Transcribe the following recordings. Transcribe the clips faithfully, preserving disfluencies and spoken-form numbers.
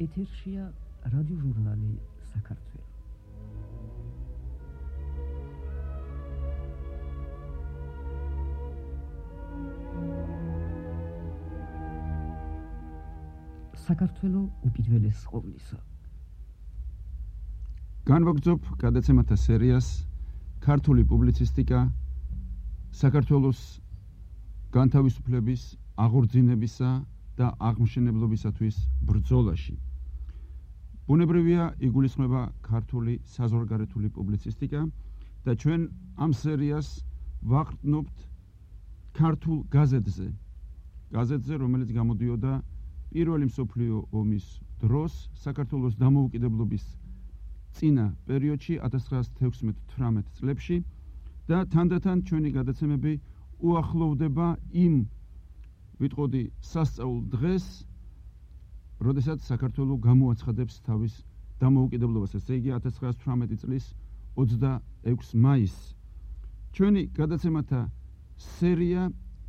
ეთერშია რადიოჟურნალი საქართველო. საქართველო უპირველეს ყოვლისა. განვაგრძობ გადაცემათა სერიას ქართული პუბლიცისტიკა საქართველოს განთავისუფლების, აღორძინებისა და აღმშენებლობისათვის ბრძოლაში. ბუნებრივია იგულისხმება ქართული საზღვარგარეთული პუბლიცისტიკა და ჩვენ ამ სერიას ვაყრდნობთ ქართულ გაზეთზე. გაზეთზე, რომელიც გამოდიოდა პირველი მსოფლიო ომის დროს საქართველოს დამოუკიდებლობის წინა პერიოდში ათას ცხრაასი თექვსმეტ თვრამეტ წლებში და თანდათან ჩვენი გადაცემები უახლოვდება იმ ვიტყოდი სასწაულ დღეს, როდესაც საქართველო გამოაცხადებს თავის დამოუკიდებლობას, ესე იგი ათას ცხრაასი თვრამეტი წლის ოცდაექვსი მაისს. ჩვენი გადაცემათა სერია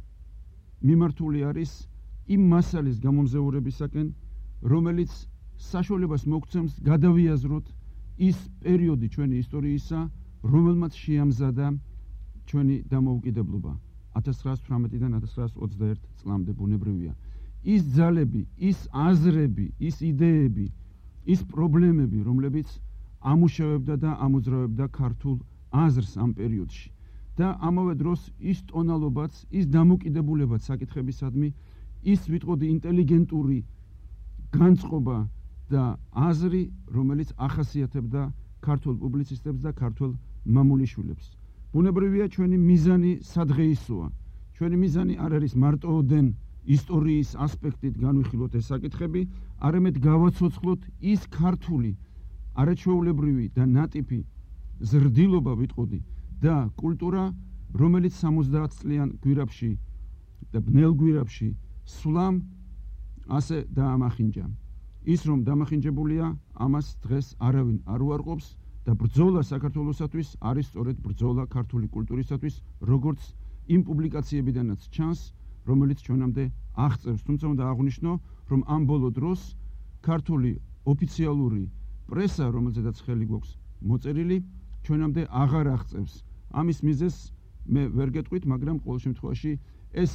მიმართული არის იმ მასალის გამომზეურებისაკენ, რომელიც საშუალებას მოგცემს გადავიაზროთ ის პერიოდი ჩვენი ისტორიისა, რომელმაც შეამზადა ჩვენი დამოუკიდებლობა ათას ცხრაასი თვრამეტიდან ათას ცხრაასი ოცდაერთი წლამდე. ბუნებრივია ის ძალები, ის აზრები, ის იდეები, ის პრობლემები, რომლებიც ამუშავებდა და ამოძრავებდა ქართულ აზრს ამ პერიოდში და ამავე დროს ის ტონალობაც, ის დამოკიდებულებაც საკითხებისადმი, ის ვიტყოდი ინტელიგენტური განწყობა და აზრი, რომელიც ახასიათებდა ქართულ პუბლიცისტებს და ქართულ მამულიშვილებს. ბუნებრივია ჩვენი მიზანი სადღეისოა. ჩვენი მიზანი არ არის მარტოოდენ ისტორიის ასპექტით განვიხილოთ ეს საკითხები, არამედ გავაცოცხლოთ ის ქართული არაჩვეულებრივი და ნატიფი ზრდილობა ვიტყოდი და კულტურა, რომელიც სამოცდაათ წლიან გვირაბში და ბნელ გვირაბში სვლამ ასე დაამახინჯა. ის რომ დამახინჯებულია, ამას დღეს არავინ არ უარყოფს და ბრძოლა საქართველოსათვის არის სწორედ ბრძოლა ქართული კულტურისათვის, როგორც იმ პუბლიკაციებიდანაც ჩანს, რომელიც ჩვენამდე აღწევს. თუმცა უნდა აღვნიშნო, რომ ამ ბოლო დროს ქართული ოფიციალური პრესა, რომელზედაც ხელი გვაქვს მოწერილი, ჩვენამდე აღარ აღწევს. ამის მიზეზს მე ვერ გეტყვით, მაგრამ ყოველ შემთხვევაში ეს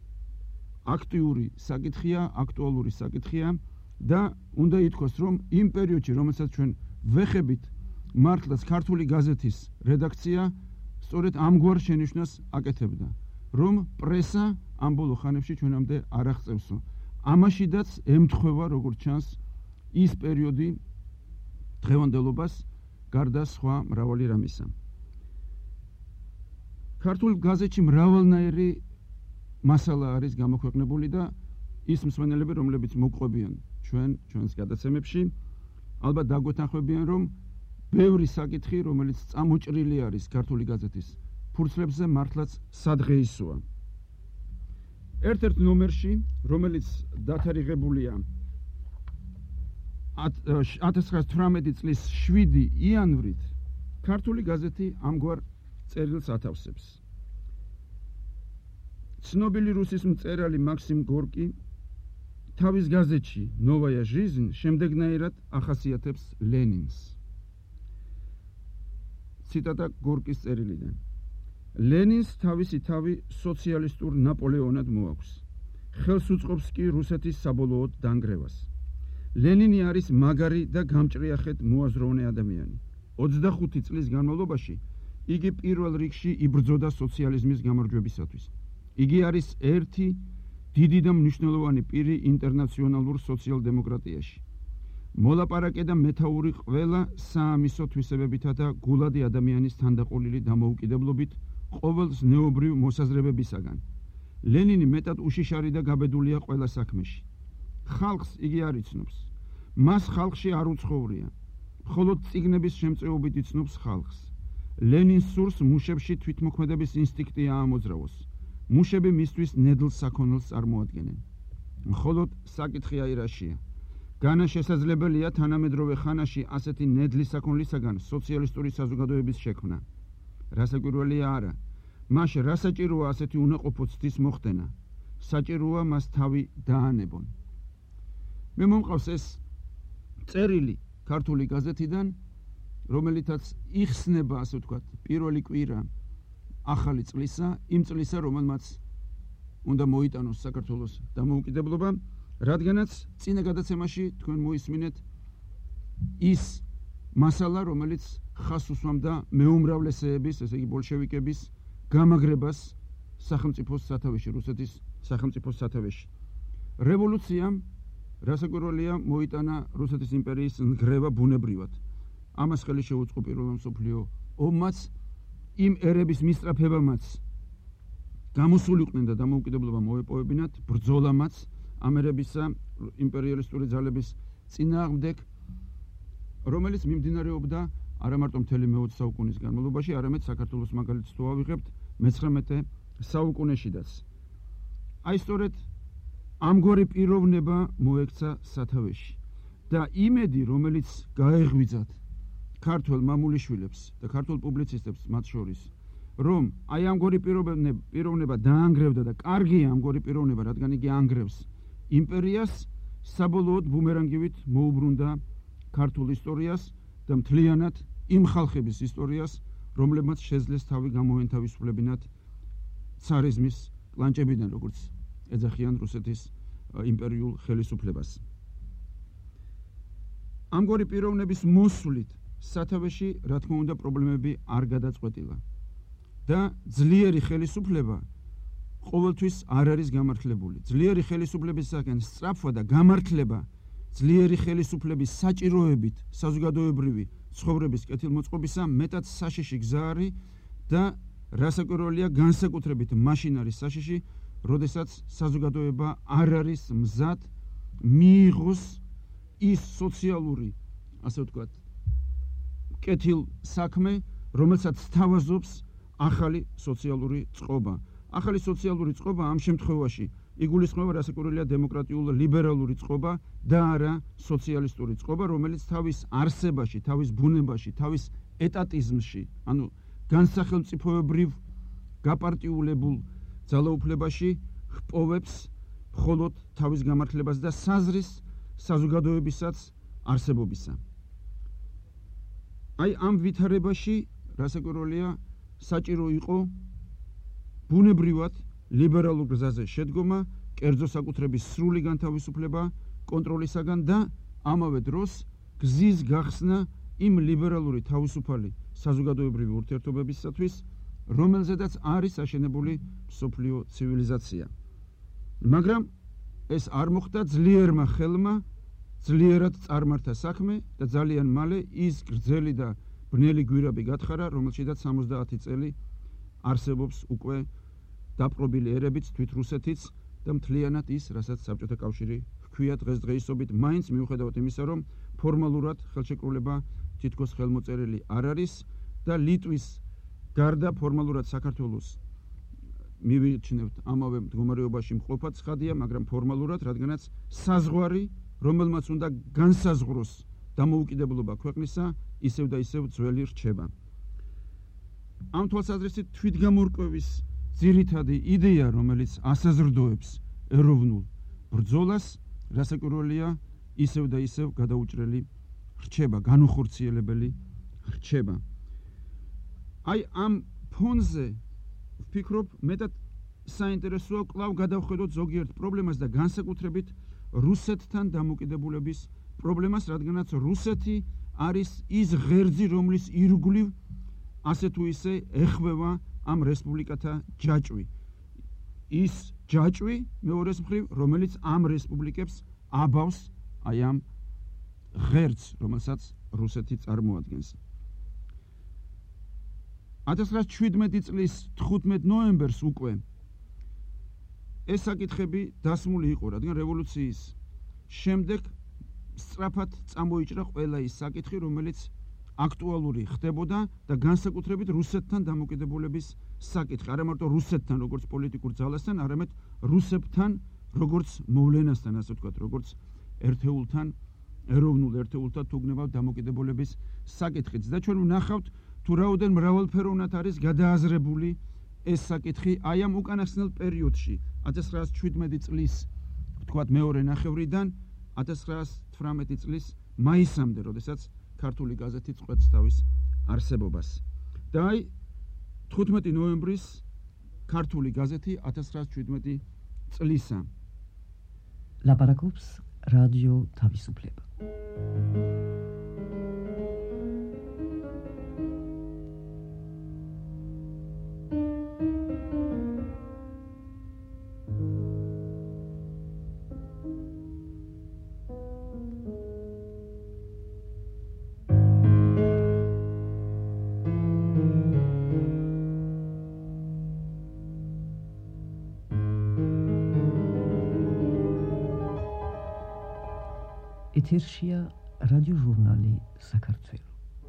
აქტიური საკითხია, აქტუალური საკითხია და უნდა ითქვას, რომ იმ პერიოდში, რომელსაც ჩვენ ვეხებით მართლაც ქართული გაზეთის რედაქცია, სწორედ ამგვარ შენიშვნას აკეთებდა, რომ პრესა ამ ბოლო ხანებში ჩვენამდე არ აღწევსო. ამაშიდაც ემთხვევა, როგორც ჩანს, ის პერიოდი დღევანდელობას გარდა სხვა მრავალი რამისა. ქართულ გაზეთში მრავალნაირი მასალა არის გამოქვეყნებული და ის მსმენელები, რომლებიც მოგვყვებიან ჩვენ ჩვენს გადაცემებში, ალბათ დაგვეთანხმებიან, რომ ბევრი საკითხი, რომელიც წამოჭრილი არის ქართული გაზეთის ფურცლებზე, მართლაც სადღეისოა. ერთ-ერთ ნომერში, რომელიც დათარიღებულია ათას ცხრაასი თვრამეტი წლის შვიდი იანვრით, ქართული გაზეთი ამგვარ წერილს ათავსებს. ცნობილი რუსის მწერალი მაქსიმ გორკი თავის გაზეთში ნოვაია ჟიზნ შემდეგნაირად ახასიათებს ლენინს. ციტატა გორკის წერილიდან. ლენინს თავისი თავი სოციალისტურ ნაპოლეონად მოაქვს. ხელს უწყობს კი რუსეთის საბოლოოდ დანგრევას. ლენინი არის მაგარი და გამჭრიახეთ მოაზროვნე ადამიანი. ოცდახუთი წლის განმავლობაში იგი პირველ რიგში იბრძოდა სოციალიზმის გამარჯვებისათვის. იგი არის ერთი დიდი და მნიშვნელოვანი პირი ინტერნაციონალურ სოციალ-დემოკრატიაში. მოლაპარაკე და მეთაური ყველა საამისო თვისებებითა და გულადი ადამიანის თანდაყოლილი დამოუკიდებლობით ყოველ ზნეობრივ მოსაზრებებისაგან. ლენინი მეტად უშიშარი და გაბედულია ყველა საქმეში. ხალხს იგი არ იცნობს. მას ხალხში არ უცხოვრია. მხოლოდ წიგნების შემწეობით იცნობს ხალხს. ლენინს სურს მუშებში თვითმოქმედების ინსტინქტი აამოძრავოს. მუშები მისთვის ნედლ საქონელს წარმოადგენენ. მხოლოდ საკითხი აირაშია. განა შესაძლებელია თანამედროვე ხანაში ასეთი ნედლი საქონლისაგან სოციალისტური საზოგადოების შექმნა. რასაკვირველია არა. მას რა საჭიროა ასეთი უნაყოფო ცდის მოხდენა? საჭიროა მას თავი დაანებონ. მე მომყავს ეს წერილი ქართული გაზეთიდან, რომელითაც იხსნება, ასე ვთქვათ, პირველი კვირა ახალი წლისა, იმ წლისა, რომელმაც უნდა მოიტანოს საქართველოს დამოუკიდებლობა, რადგანაც წინა გადაცემაში თქვენ მოისმინეთ ის მასალა, რომელიც ხაზს უსვამდა მეუმრავლესეების, ესე იგი ბოლშევიკების გამაგრებას სახელმწიფოს სათავეში, რუსეთის სახელმწიფოს სათავეში. რევოლუციამ რასაკვირველია მოიტანა რუსეთის იმპერიის ნგრევა ბუნებრივად. ამას ხელი შეუწყო პირველმა მსოფლიო ომმაც, იმ ერების მისწრაფებამაც გამოსულიყვნენ და დამოუკიდებლობა მოეპოვებინათ, ბრძოლამაც ამ ერებისა იმპერიალისტური ძალების წინააღმდეგ, რომელიც მიმდინარეობდა არა მარტო მთელი მეოცე საუკუნის განმავლობაში, არამედ საქართველოს მაგალითს თუ ავიღებთ მეცხრამეტე საუკუნეშიდაც. აი სწორედ ამგვარი პიროვნება მოექცა სათავეში და იმედი, რომელიც გაეღვიძათ ქართველ მამულიშვილებს და ქართულ პუბლიცისტებს მათ შორის, რომ აი ამგვარი პიროვნება, პიროვნება დაანგრევდა და კარგია ამგვარი პიროვნება, რადგან იგი ანგრევს იმპერიას, საბოლოოდ ბუმერანგივით მოუბრუნდა ქართულ ისტორიას და მთლიანად იმ ხალხების ისტორიას, რომლებმაც შეძლეს თავი გამოენთავისუფლებინათ ცარიზმის კლანჭებიდან, როგორც ეძახიან რუსეთის იმპერიულ ხელისუფლებას. ამგვარი პიროვნების მოსვლით სათავეში, რა თქმა უნდა, პრობლემები არ გადაწყვეტილა და ძლიერი ხელისუფლება ყოველთვის არ არის გამართლებული. ძლიერი ხელისუფლებისაგან სწრაფვა და გამართლება ძლიერი ხელისუფლების საჭიროებით საზოგადოებრივი ცხოვრების კეთილმოწყობისა მეტად საშიში გზა არის და რასაკვირველია, განსაკუთრებით მაშინ არის საშიში, როდესაც საზოგადოება არ არის მზად მიიღოს ის სოციალური, ასე ვთქვათ, კეთილ საქმე, რომელსაც თავაზობს ახალი სოციალური წყობა. ახალი სოციალური წყობა ამ შემთხვევაში იგულისხმება რასაკვირველია დემოკრატიულ ლიბერალური წყობა და არა სოციალისტური წყობა, რომელიც თავის არსებაში, თავის ბუნებაში, თავის ეტატიზმში, ანუ განსახელმწიფოებრივ გაპარტიულებულ ძალაუფლებაში ჰპოვებს მხოლოდ თავის გამართლებას და საზრის საზოგადოებისაც არსებობისა. აი ამ ვითარებაში რასაკვირველია საჭირო იყო ბუნებრივად ლიბერალურ გზაზე შედგომა, კერძო საკუთრების სრული განთავისუფლება კონტროლისაგან და ამავე დროს გზის გახსნა იმ ლიბერალური თავისუფალი საზოგადოებრივი ურთიერთობებისათვის, რომელზედაც არის აშენებული მსოფლიო ცივილიზაცია. მაგრამ ეს არ მოხდა, ძლიერმა ხელმა ძლიერად წარმართა საქმე და ძალიან მალე ის გრძელი და ბნელი გვირაბი გათხარა, რომელშიდაც სამოცდაათი წელი არსებობს უკვე დაპყრობილი ერებით, თვით რუსეთიც და მთლიანად ის, რასაც საბჭოთა კავშირი ჰქვია დღესდღეობით, მაინც მიუხედავად იმისა, რომ ფორმალურად ხელშეკრულება თითქოს ხელმოწერილი არ არის და ლიტვის გარდა ფორმალურად საქართველოს მივიჩნევთ ამავე მდგომარეობაში მყოფად ცხადია, მაგრამ ფორმალურად, რადგანაც საზღვარი, რომელმაც უნდა განსაზღვროს დამოუკიდებლობა ქვეყნისა, ისევ და ისევ ძველი რჩება. ამ თვალსაზრისით თვითგამორკვევის ძირითადი იდეა, რომელიც ასაზრდოებს ეროვნულ ბრძოლას, რასაკვირველია, ისევ და ისევ გადაუჭრელი რჩება, განუხორციელებელი რჩება. აი ამ ფონზე ვფიქრობ, მეტად საინტერესოა კვლავ გადავხედოთ ზოგიერთ პრობლემას და განსაკუთრებით რუსეთთან დამოკიდებულების პრობლემას, რადგანაც რუსეთი არის ის ღერძი, რომლის ირგვლივ ასე თუ ისე ეხвеვა ამ რესპუბლიკათა ჯაჭვი. ის ჯაჭვი მეორეს მხრივ, რომელიც ამ რესპუბლიკებს აბავს აი ამ ღერძს, რომელსაც რუსეთი წარმოადგენს. ათას ცხრაასი შვიდმეტი წლის თხუთმეტ ნოემბერს უკვე ეს საკითხები დასმული იყო, რადგან რევოლუციის შემდეგ სწრაფად წამოიჭრა ყველა ის საკითხი, რომელიც აქტუალური ხდებოდა და განსაკუთრებით რუსეთთან დამოკიდებულების საკითხი. არა მარტო რუსეთთან როგორც პოლიტიკურ ძალასთან, არამედ რუსებთან როგორც მოვლენასთან, ასე ვთქვათ, როგორც ერთეულთან, ეროვნულ ერთეულთან თუ გნებავთ დამოკიდებულების საკითხიც. და ჩვენ ვნახავთ, თუ რაოდენ მრავალფეროვნად არის გადააზრებული ეს საკითხი აი ამ უკანასკნელ პერიოდში, ათას ცხრაასი შვიდმეტი წლის, ვთქვათ, მეორე ნახევრიდან ათას ცხრაასი თვრამეტი წლის მაისამდე, როდესაც ქართული გაზეთი წყვეტს თავის არსებობას. და აი თხუთმეტი ნოემბრის ქართული გაზეთი ათას ცხრაასი შვიდმეტი წლისა. ლაპარაკობს რადიო თავისუფლება. ეთერშია რადიო ჟურნალი საქართველო.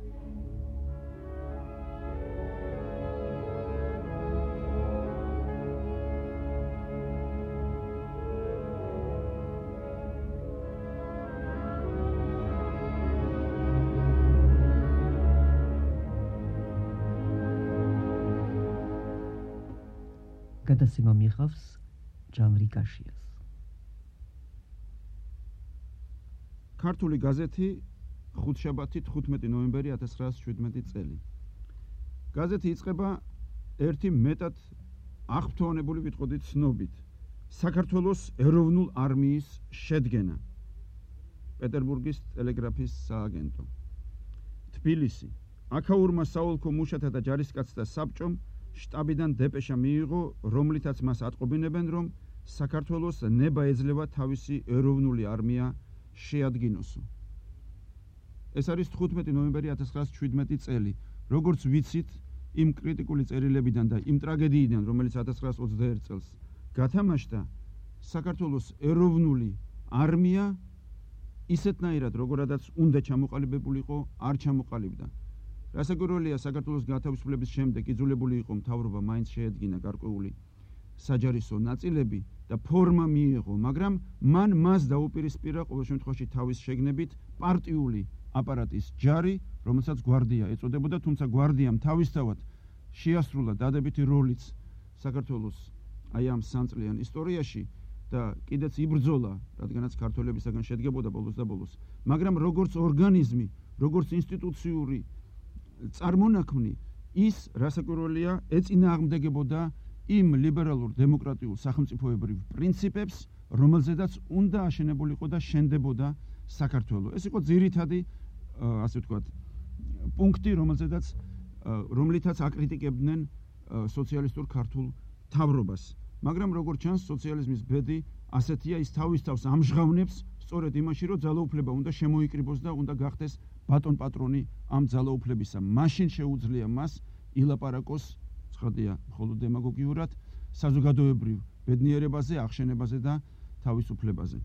გადაცემა მიიღავს ჯანრი კაშიას. ქართული გაზეთი ხუთშაბათი თხუთმეტი ნოემბერი ათას ცხრაასი შვიდმეტი წელი. გაზეთი იწყება ერთი მეტად აღფრთოვანებული ვიტყოდით ცნობით. საქართველოს ეროვნულ არმიის შედგენა. პეტერბურგის ტელეგრაფის სააგენტო. თბილისი. აქაურმა საოლქო მუშათა და ჯარისკაცთა საბჭომ შტაბიდან დეპეშა მიიღო, რომლითაც მას ატყობინებენ, რომ საქართველოს ნება ეძლევა თავისი ეროვნული არმია შეადგინოსო. ეს არის თხუთმეტი ნოემბერი ათას ცხრაასი შვიდმეტი წელი. როგორც ვიცით, იმ კრიტიკული წერილებიდან და იმ ტრაგედიიდან, რომელიც ათას ცხრაასი ოცდაერთ წელს გათამაშდა, საქართველოს ეროვნული არმია ისეთნაირად, როგორადაც უნდა ჩამოყალიბებულიყო, არ ჩამოყალიბდა. რასაკვირველია, საქართველოს გათავისუფლების შემდეგ იძულებული იყო მთავრობა მაინც შეედგინა გარკვეული საჯარისო ნაწილები და ფორმა მიიღო, მაგრამ მან მას დაუპირისპირა ყოველ შემთხვევაში თავის შეგნებით პარტიული აპარატის ჯარი, რომელსაც გვარდია ეწოდებოდა, თუმცა გვარდიამ თავისთავად შეასრულა დადებითი როლიც საქართველოს აი ამ სამწლიან ისტორიაში და კიდეც იბრძოლა, რადგანაც ქართველებისაგან შედგებოდა ბოლოს და ბოლოს, მაგრამ როგორც ორგანიზმი, როგორც ინსტიტუციური წარმონაქმნი, ის რასაკვირველია ეწინააღმდეგებოდა იმ ლიბერალურ დემოკრატიულ სახელმწიფოებრივ პრინციპებს, რომელზედაც უნდა აშენებულიყო და შენდებოდა საქართველო. ეს იყო ძირითადი, ასე ვთქვათ, პუნქტი, რომელზედაც რომლითაც აკრიტიკებდნენ სოციალისტურ ქართულ მთავრობას. მაგრამ როგორც ჩანს, სოციალიზმის ბედი ასეთია, ის თავის თავს ამჟღავნებს სწორედ იმაში, რომ ძალაუფლება უნდა შემოიკრიბოს და უნდა გახდეს ბატონ პატრონი ამ ძალაუფლებისა. მაშინ შეუძლია მას ილაპარაკოს, ცხადია, მხოლოდ დემაგოგიურად, საზოგადოებრივ ბედნიერებაზე, ახშენებაზე და თავისუფლებაზე.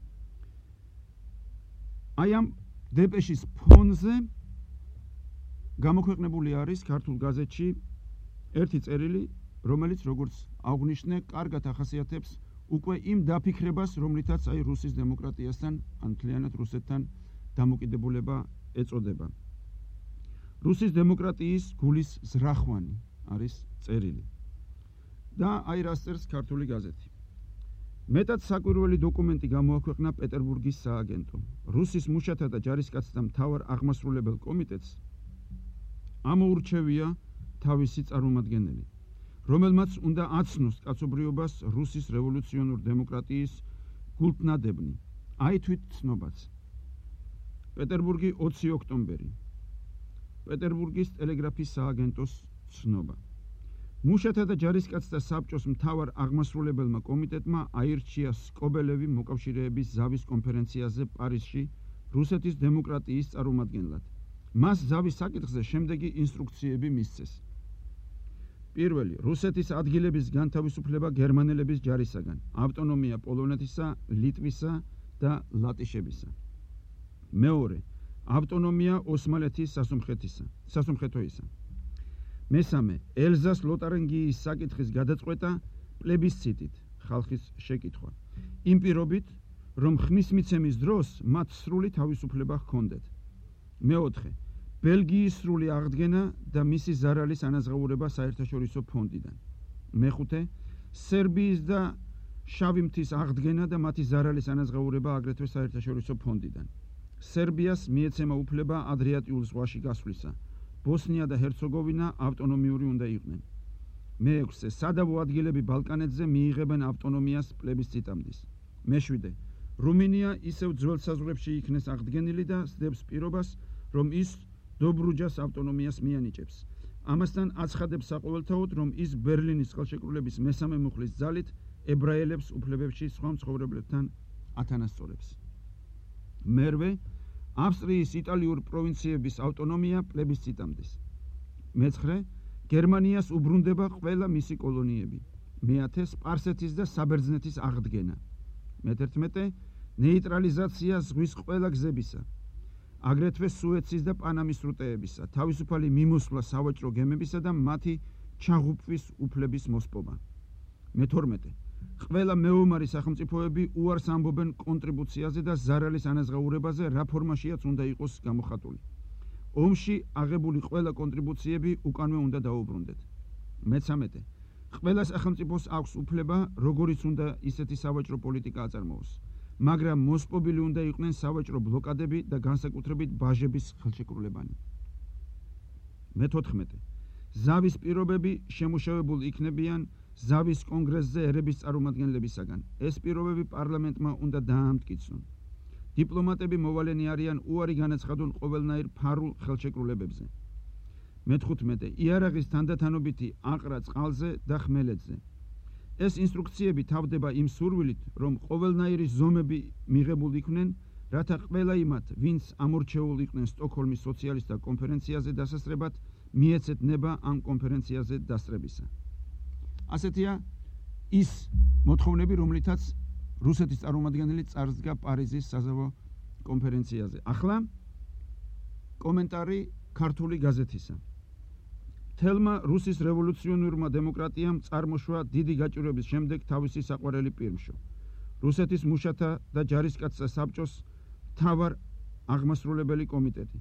აი ამ დეპეშის ფონზე გამოქვეყნებული არის ქართულ გაზეთში ერთი წერილი, რომელიც, როგორც აღვნიშნე, კარგად ახასიათებს უკვე იმ დაფიქრებას, რომლითაც აი რუსის დემოკრატიასთან, ან მთლიანად რუსეთთან დამოკიდებულება ეწოდება. რუსის დემოკრატიის გულის ზრახვანი არის წერილი. და აი რას წერს ქართული გაზეთი. მეტად საკვირველი დოკუმენტი გამოაქვეყნა პეტერბურგის სააგენტომ. რუსის მუშათა და ჯარისკაცთა მთავარ აღმასრულებელ კომიტეტს ამოურჩევია თავისი წარმომადგენელი, რომელმაც უნდა აცნოს კაცობრიობას რუსის რევოლუციონურ დემოკრატიის გულტნადებნი. აი თვით ცნობაც. პეტერბურგი ოცი ოქტომბერი. პეტერბურგის ტელეგრაფის სააგენტოს ცნობა. მუშათა და ჯარისკაცთა საბჭოს მთავარ აღმასრულებელმა კომიტეტმა აირჩია სკობელევი მოკავშირეების ზავის კონფერენციაზე პარიზში რუსეთის დემოკრატიის წარმომადგენლად. მას ზავის საკითხზე შემდეგი ინსტრუქციები მისცეს. პირველი, რუსეთის ადგილების განთავისუფლება გერმანელების ჯარისაგან, ავტონომია პოლონეთისა, ლიტვისა და ლატიშებისა. მეორე, ავტონომია ოსმალეთის სასომხეთისა, სასომხეთოისა. მესამე, ელზას-ლოტარინგიის საკითხის გადაწყვეტა პლებისციტით, ხალხის შეკითხვა. იმ პირობით, რომ ხმის მიცემის დროს მათ სრული თავისუფლება ჰქონდეთ. მეოთხე, ბელგიის სრული აღდგენა და მისი ზარალის ანაზღაურება საერთაშორისო ფონდიდან. მეხუთე, სერბიის და შავი მთის აღდგენა და მათი ზარალის ანაზღაურება აგრეთვე საერთაშორისო ფონდიდან. სერბიას მიეცემა უფლება ადრიატიულ ზღვაში გასვლისა. ბოსნია და ჰერცეგოვინა ავტონომიური უნდა იყვნენ. მეექვსე, სადავო ადგილები ბალკანეთზე მიიღებენ ავტონომიას პლებისციტამდის. მეშვიდე, რუმინია ისევ ძველ საზღვრებში იქნეს აღდგენილი და სდებს პირობას, რომ ის დობრუჯას ავტონომიას მიანიჭებს. ამასთან აცხადებს საყოველთაოდ, რომ ის ბერლინის ხელშეკრულების მესამე მუხლის ძალით ებრაელებს უფლებებში სხვა მცხოვრებლებთან ათანასწორებს. მერვე, ავსტრიის იტალიურ პროვინციების ავტონომია პლებისციტამდის. მეცხრე, გერმანიას უბრუნდება ყველა მისი კოლონიები. მეათე, სპარსეთის და საბერძნეთის აღდგენა. მეთერთმეტე, ნეიტრალიზაცია ზღვის ყველა გზებისა, აგრეთვე სუეცის და პანამის სრუტეებისა, თავისუფალი მიმოსვლა სავაჭრო გემებისა და მათი ჩაღუპვის უფლების მოსპობა. მეთორმეტე, ყველა მეომარი სახელმწიფოები უარს ამბობენ კონტრიბუციაზე და ზარალის ანაზღაურებაზე, რა ფორმაშიაც უნდა იყოს გამოხატული. ომში აღებული ყველა კონტრიბუციები უკანვე უნდა დაუბრუნდეთ. მეცამეტე, ყველა სახელმწიფოს აქვს უფლება, როგორიც უნდა ისეთი სავაჭრო პოლიტიკა აწარმოოს, მაგრამ მოსპობილი უნდა იყვნენ სავაჭრო ბლოკადები და განსაკუთრებით ბაჟების ხელშეკრულებანი. მეთოთხმეტე, ზავის პირობები შემუშავებულ იქნებიან ზავის კონგრესზე ერების წარმომადგენლებისაგან. ეს პირობები პარლამენტმა უნდა დაამტკიცონ. დიპლომატები მოვალენი არიან უარი განაცხადონ ყოველნაირ ფარულ ხელშეკრულებებზე. მეთხუთმეტე, იარაღის თანდათანობითი აყრა წყალზე და ხმელეთზე. ეს ინსტრუქციები თავდება იმ სურვილით, რომ ყოველნაირი ზომები მიღებულ იქნენ, რათა ყველა იმათ, ვინც ამორჩეულ იყვნენ სტოკჰოლმის სოციალისტთა კონფერენციაზე დასასრებად, მიეცეთ ნება ამ კონფერენციაზე დასწრებისა. ასეთია ის მოთხოვნები, რომლითაც რუსეთის წარმომადგენელი წარსდგა პარიზის საზავო კონფერენციაზე. ახლა კომენტარი ქართული გაზეთისა. თელმა რუსის რევოლუციონურმა დემოკრატიამ წარმოშვა დიდი გაჭირვების შემდეგ თავისი საყვარელი პირმშო. რუსეთის მუშათა და ჯარისკაცთა საბჭოს მთავარ აღმასრულებელი კომიტეტი.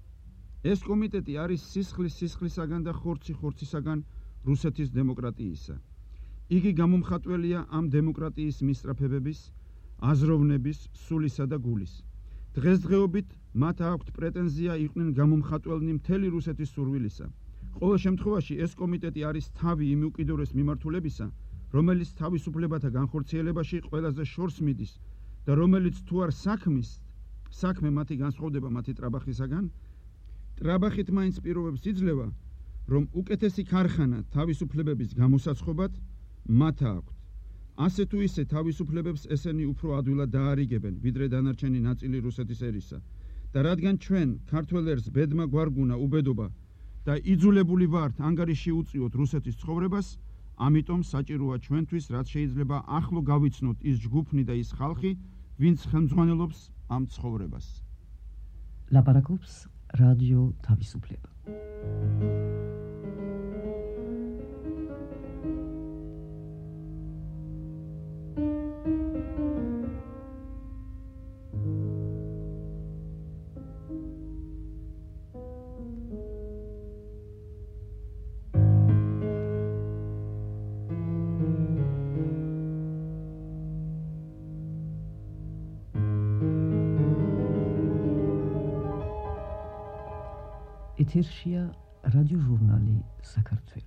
ეს კომიტეტი არის სისხლის სისხლისაგან და ხორცი ხორცისაგან რუსეთის დემოკრატიისა. იგი გამომხატველია ამ დემოკრატიის მისწრაფებების, აზროვნების, სულისა და გულის. დღესდღეობით მათ აქვთ პრეტენზია იყვნენ გამომხატველნი მთელი რუსეთის სურვილისა. ყოველ შემთხვევაში ეს კომიტეტი არის თავი იმ უკიდურეს მიმართულებისა, რომელიც თავისუფლებათა განხორციელებაში ყველაზე შორს მიდის და რომელიც თუ არ საქმის, საქმე მათი განსხვავდება მათი ტრაბახისაგან, ტრაბახით მაინც პირობებს იძლევა, რომ უკეთესი ქარხანა თავისუფლებების გამოსაცხობად მათ აქვთ. ასე თუ ისე თავისუფლებებს ესენი უფრო ადვილად დაარიგებენ, ვიდრე დანარჩენი ნაწილი რუსეთის ერისა. და რადგან ჩვენ ქართველ ერს ბედმა გვარგუნა უბედობა და იძულებული ვართ ანგარიში უწიოთ რუსეთის ცხოვრებას, ამიტომ საჭიროა ჩვენთვის, რაც შეიძლება ახლო გავიცნოთ ის ჯგუფნი და ის ხალხი, ვინც ხელმძღვანელობს ამ ცხოვრებას. ლაპარაკობს რადიო თავისუფლება. ეთერშია რადიო ჟურნალი საქართველო.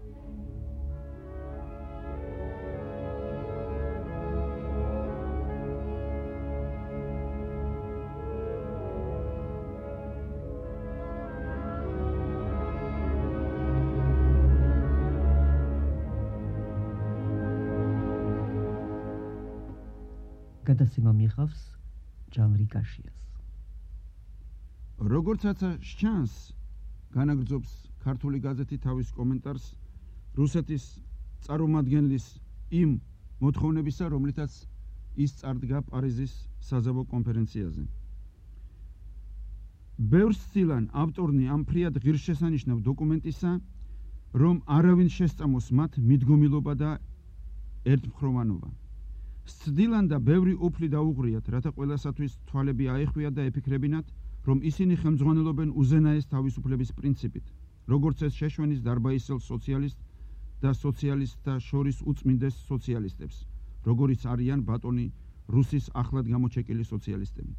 გადაცემა მიიღავს ჯანრი კაშიას. როგორცაც შანს განაგრძობს ქართული გაზეთი თავის კომენტარს რუსეთის წარმომადგენლის იმ მოთხოვნებისა, რომლითაც ის წარდგა პარიზის საზავო კონფერენციაზე. ბევრს ცდილან ავტორნი ამ ფრიად ღირსშესანიშნავ დოკუმენტისა, რომ არავინ შესწამოს მათ მიდგომილობა და ერთმხროვანობა. სცდილან და ბევრი უფლი დაუღრიათ, რათა ყველასათვის თვალები აეხვიათ და ეფიქრებინათ, რომ ისინი ხელმძღვანელობენ უზენაეს თავისუფლების პრინციპით, როგორც ეს შეშვენის დარბაისელ სოციალისტ და სოციალისტთა შორის უწმინდეს სოციალისტებს, როგორიც არიან ბატონი რუსის ახლად გამოჩეკილი სოციალისტები.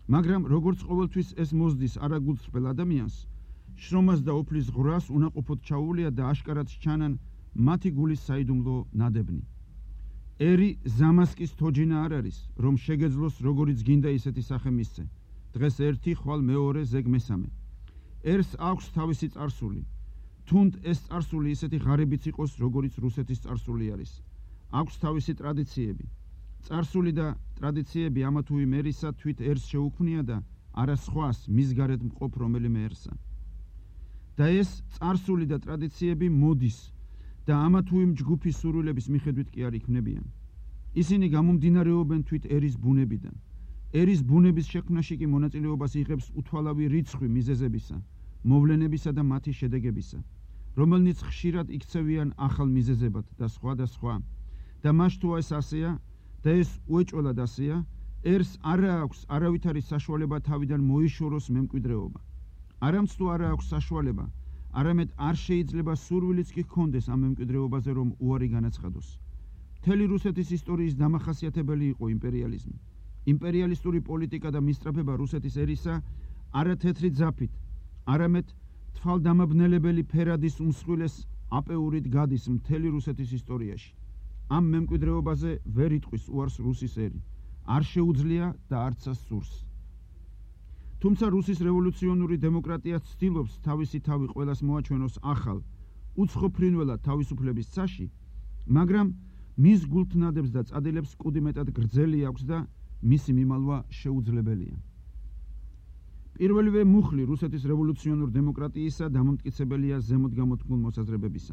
მაგრამ როგორც ყოველთვის ეს მოსდის არაგულწრფელ ადამიანს, შრომას და ოფლის ღრას უნაყოფოდ ჩაუვლია და აშკარად სჩანან მათი გულის საიდუმლო ნადებნი. ერი ზამასკის თოჯინა არ არის, რომ შეგეძლოს როგორიც გინდა ისეთი სახე მისცე. დღეს ერთი, ხვალ მეორე, ზეგ მესამე. ერს აქვს თავისი წარსული. თუნდ ეს წარსული ისეთი ღარიბიც იყოს, როგორიც რუსეთის წარსული არის. აქვს თავისი ტრადიციები. წარსული და ტრადიციები ამა თუ იმ ერისა თვით ერს შეუქმნია და არა სხვას მის გარეთ მყოფ რომელიმეერსა. და ეს წარსული და ტრადიციები მოდის და ამა თუ იმ ჯგუფის სურვილების მიხედვით კი არ იქმნებიან. ისინი გამომდინარეობენ თვით ერის ბუნებიდან. ერის ბუნების შექმნაში კი მონაწილეობას იღებს უთვალავი რიცხვი მიზეზებისა, მოვლენებისა და მათი შედეგებისა, რომელნიც ხშირად იქცევიან ახალ მიზეზებად და სხვა და სხვა. და მას თუ ეს ასეა და ეს უეჭველად ასეა, ერს არა აქვს არავითარი საშუალება თავიდან მოიშოროს მემკვიდრეობა. არამც თუ არა აქვს საშუალება, არამედ არ შეიძლება სურვილიც კი ჰქონდეს ამ მემკვიდრეობაზე, რომ უარი განაცხადოს. მთელი რუსეთის ისტორიის დამახასიათებელი იყო იმპერიალიზმი. იმპერიალისტური პოლიტიკა და მისწრაფება რუსეთის ერისა არა თეთრი ძაფით, არამედ თვალდამაბნელებელი ფერადის უმსხვილეს აპეურით გადის მთელი რუსეთის ისტორიაში. ამ მემკვიდრეობაზე ვერ იტყვის უარს რუსის ერი. არ შეუძლია და არცას სურს. თუმცა რუსის რევოლუციონური დემოკრატია ცდილობს თავისი თავი ყველას მოაჩვენოს ახალ, უცხოფრინველად თავისუფლების ცაში, მაგრამ მის გულთნადებს და წადილებს კუდი მეტად გრძელი აქვს და მისი მიმალვა შეუძლებელია. პირველივე მუხლი რუსეთის რევოლუციონურ დემოკრატიისა დამამტკიცებელია ზემოთ გამოთქმულ მოსაზრებებისა.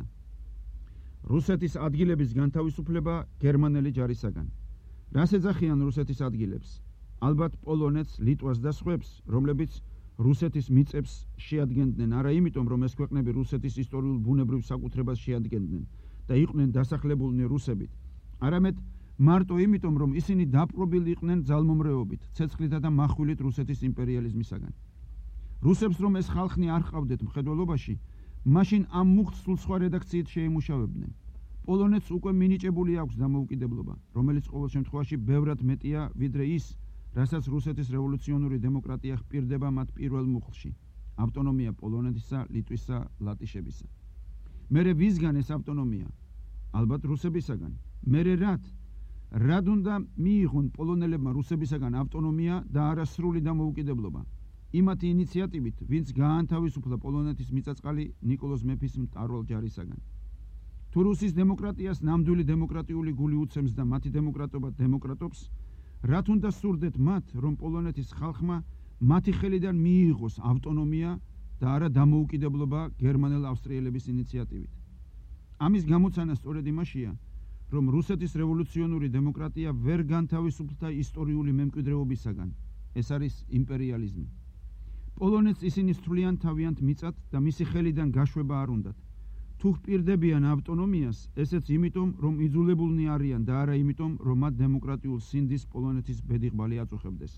რუსეთის ადგილების განთავისუფლება გერმანელი ჯარისაგან. რას ეძახიან რუსეთის ადგილებს? ალბათ პოლონეთს, ლიტვას და სხვებს, რომლებიც რუსეთის მიწებს შეადგენდნენ, არა იმიტომ, რომ ეს ქვეყნები რუსეთის ისტორიულ ბუნებრივ საკუთრებას შეადგენდნენ და იყვნენ დასახლებულნი რუსებით, არამედ მარტო იმიტომ, რომ ისინი დაპყრობილი იყვნენ ძალმომრეობით, ცეცხლითა და מחვილით რუსეთის იმპერიალიზმისაგან. რუსებს რომ ეს ხალხი არ ჰყავდეთ მხედველობაში, მაშინ ამ მუხტს სულ სხვა რედაქციით შეიმუშავებდნენ. პოლონეთს უკვე მინიჭებული აქვს დამოუკიდებლობა, რომელიც ყოველ შემთხვევაში ბევრად მეტია ვიდრე ის, რასაც რუსეთის რევოლუციონური დემოკრატია ჰპირდება მათ პირველ მუხლში, ავტონომია პოლონეთისა, ლიტვისა, ლატიშებისა. მერე ვისგან ეს ავტონომია? ალბათ რუსებისაგან. მერე რად? რად უნდა მიიღონ პოლონელებმა რუსებისაგან ავტონომია და არა სრული დამოუკიდებლობა? იმათი ინიციატივით, ვინც გაანთავისუფლა პოლონეთის მიწაწყალი ნიკოლოზ მეფის მტარვალ ჯარისაგან. თუ რუსის დემოკრატიას ნამდვილი დემოკრატიული გული უცემს და მათი დემოკრატობა დემოკრატობს, რათ უნდა სურდეთ მათ, რომ პოლონეთის ხალხმა მათი ხელიდან მიიღოს ავტონომია და არა დამოუკიდებლობა გერმანელ-ავსტრიელების ინიციატივით. ამის გამოცანა სწორედ იმაშია, რომ რუსეთის რევოლუციონური დემოკრატია ვერ განთავისუფლდა ისტორიული მემკვიდრეობისაგან. ეს არის იმპერიალიზმი. პოლონეთს ისინი სრულიან თავიანთ მიწად და მისი ხელიდან გაშვება არ უნდათ. თუ ჰპირდებიან ავტონომიას, ესეც იმიტომ, რომ იძულებულნი არიან და არა იმიტომ, რომ მათ დემოკრატიულ სინდის პოლონეთის ბედიღბალი აწუხებდეს.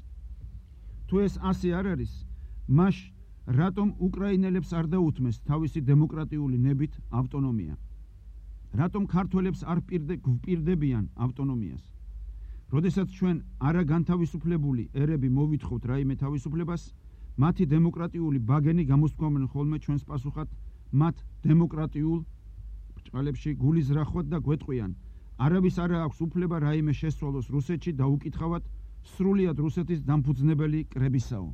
თუ ეს ასე არ არის, მაშ რატომ უკრაინელებს არ დაუთმეს თავისი დემოკრატიული ნებით ავტონომია? რატომ ქართველებს არ გვპირდებიან ავტონომიას? როდესაც ჩვენ არა განთავისუფლებული ერები მოვითხოვთ რაიმე თავისუფლებას, მათი დემოკრატიული ბაგენი გამოსთქვამენ ხოლმე ჩვენს პასუხად მათ დემოკრატიულ ბრჭყალებში გულიზრახვად და გვეტყვიან, არავის არა აქვს უფლება რაიმე შესწავლოს რუსეთში და უკითხავად სრულიად რუსეთის დამფუძნებელი კრებისაო.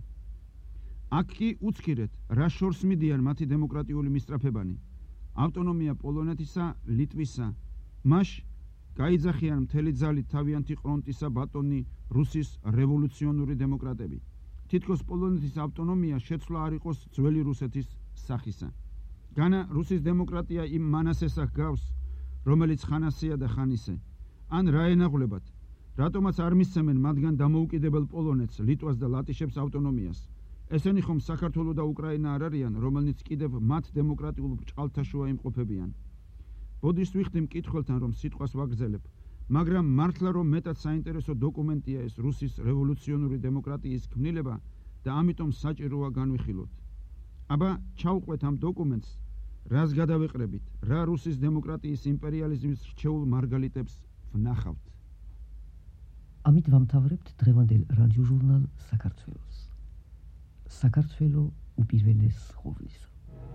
აქ კი უცქირეთ, რა შორს მიდიან მათი დემოკრატიული მისწრაფებანი, ავტონომია პოლონეთისა, ლიტვისა, მაშ გაიძახიან მთელი ძალით თავიანთი ყრონტისა ბატონი რუსის რევოლუციონური დემოკრატები. თითქოს პოლონეთის ავტონომია შეცვლა არ იყოს ძველი რუსეთის სახისა. განა რუსის დემოკრატია იმ მანასესა ჰგავს, რომელიც ხანასეა და ხანისე. ან რა ენაღლებათ, რატომაც არ მისცემენ მათგან დამოუკიდებელ პოლონეთს, ლიტვას და ლატიშებს ავტონომიას. ესენი ხომ საქართველო და უკრაინა არ არიან, რომელნიც კიდევ მათ დემოკრატიულ ბრჭყალთა შუა იმყოფებიან. ბოდიშს ვიხდი მკითხველთან, რომ სიტყვას ვაგრძელებ, მაგრამ მართლა რომ მეტად საინტერესო დოკუმენტია ეს რუსის რევოლუციონური დემოკრატიის ქმნილება და ამიტომ საჭიროა განვიხილოთ. აბა ჩავყვეთ ამ დოკუმენტს, რას გადავეყრებით, რა რუსის დემოკრატიის იმპერიალიზმის რჩეულ მარგალიტებს ვნახავთ. ამით ვამთავრებთ დღევანდელ რადიოჟურნალ საქართველოს. საქართველო უპირველეს ყოვლისა.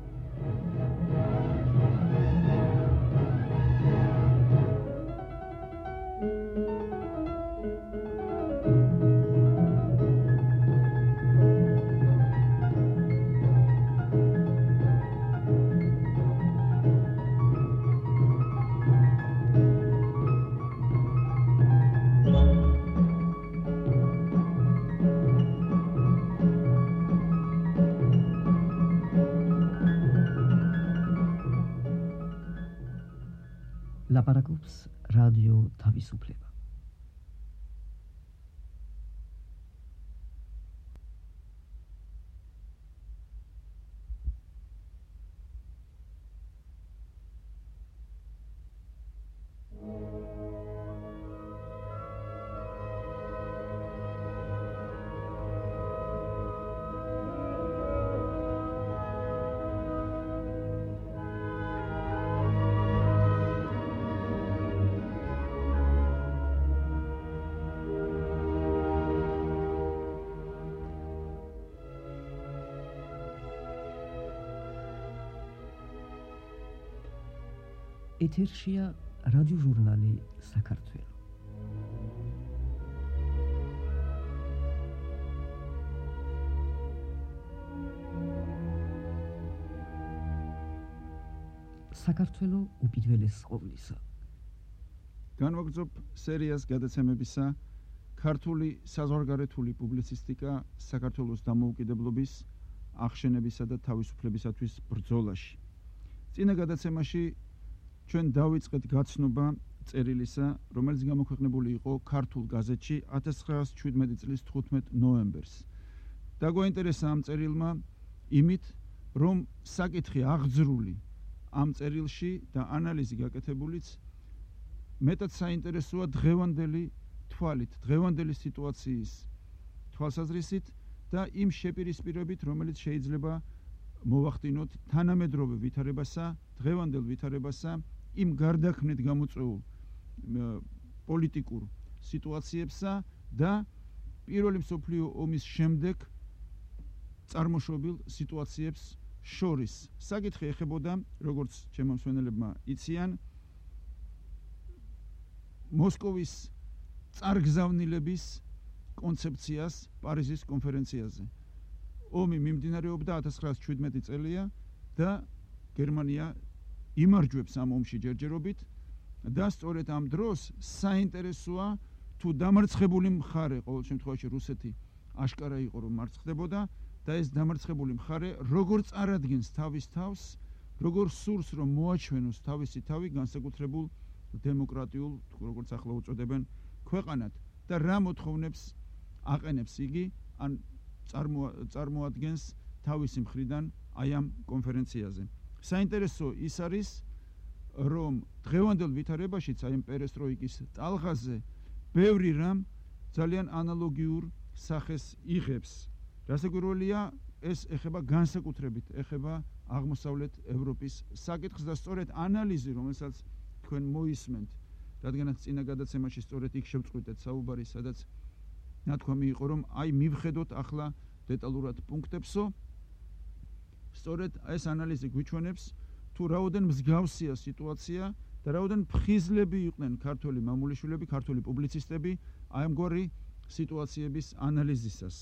ლაპარაკობს რადიო თავისუფლება. ეთერშია რადიოჟურნალი საქართველო. საქართველო უპირველეს ყოვლისა. განვაგრძობ სერიას გადაცემებისა ქართული საზღვარგარეთული პუბლიცისტიკა საქართველოს დამოუკიდებლობის, აღშენებისა და თავისუფლებისათვის ბრძოლაში. წინა გადაცემაში ჩვენ დავიწყეთ გაცნობა წერილისა, რომელიც გამოქვეყნებული იყო ქართულ გაზეთში ათას ცხრაას შვიდმეტი წლის თხუთმეტ ნოემბერს. დაგვაინტერესა ამ წერილმა იმით, რომ საკითხი აღძრული ამ წერილში და ანალიზი გაკეთებულიც მეტად საინტერესოა დღევანდელი თვალით, დღევანდელი სიტუაციის თვალსაზრისით და იმ შეპირისპირებით, რომელიც შეიძლება მოვახდინოთ თანამედროვე ვითარებასა, დღევანდელ ვითარებასა, იმ გარდაქმნით გამოწვეულ პოლიტიკურ სიტუაციებსა და პირველი მსოფლიო ომის შემდეგ წარმოშობილ სიტუაციებს შორის. საკითხი ეხებოდა, როგორც ჩემო მსმენელებმა იციან, მოსკოვის წარგზავნილების კონცეფციას პარიზის კონფერენციაზე. ომი მიმდინარეობდა ათას ცხრაას შვიდმეტი წელია და გერმანია იმარჯვებს ამ ომში ჯერჯერობით და სწორედ ამ დროს საინტერესოა თუ დამარცხებული მხარე, ყოველ შემთხვევაში რუსეთი აშკარა იყო რომ მარცხდებოდა და ეს დამარცხებული მხარე როგორ წარადგენს თავის თავს, როგორ სურს რომ მოაჩვენოს თავისი თავი განსაკუთრებულ დემოკრატიულ, როგორც ახლა უწოდებენ, ქვეყანად და რა მოთხოვნებს აყენებს იგი ან წარმოადგენს თავისი მხრიდან აი ამ კონფერენციაზე. საინტერესო ის არის, რომ დღევანდელ ვითარებაშიც აი ამ პერესტროიკის ტალღაზე ბევრი რამ ძალიან ანალოგიურ სახეს იღებს. რასაკვირველია, ეს ეხება განსაკუთრებით ეხება აღმოსავლეთ ევროპის საკითხს და სწორედ ანალიზი, რომელსაც თქვენ მოისმენთ, რადგანაც წინა გადაცემაში სწორედ იქ შევწყვიტეთ საუბარი, სადაც ნათქვამი იყო, რომ აი მივხედოთ ახლა დეტალურად პუნქტებსო, სწორედ ეს ანალიზი გვიჩვენებს, თუ რაოდენ მსგავსია სიტუაცია და რაოდენ ფხიზლები იყვნენ ქართველი მამულიშვილები, ქართველი პუბლიცისტები აი ამგვარი სიტუაციების ანალიზისას.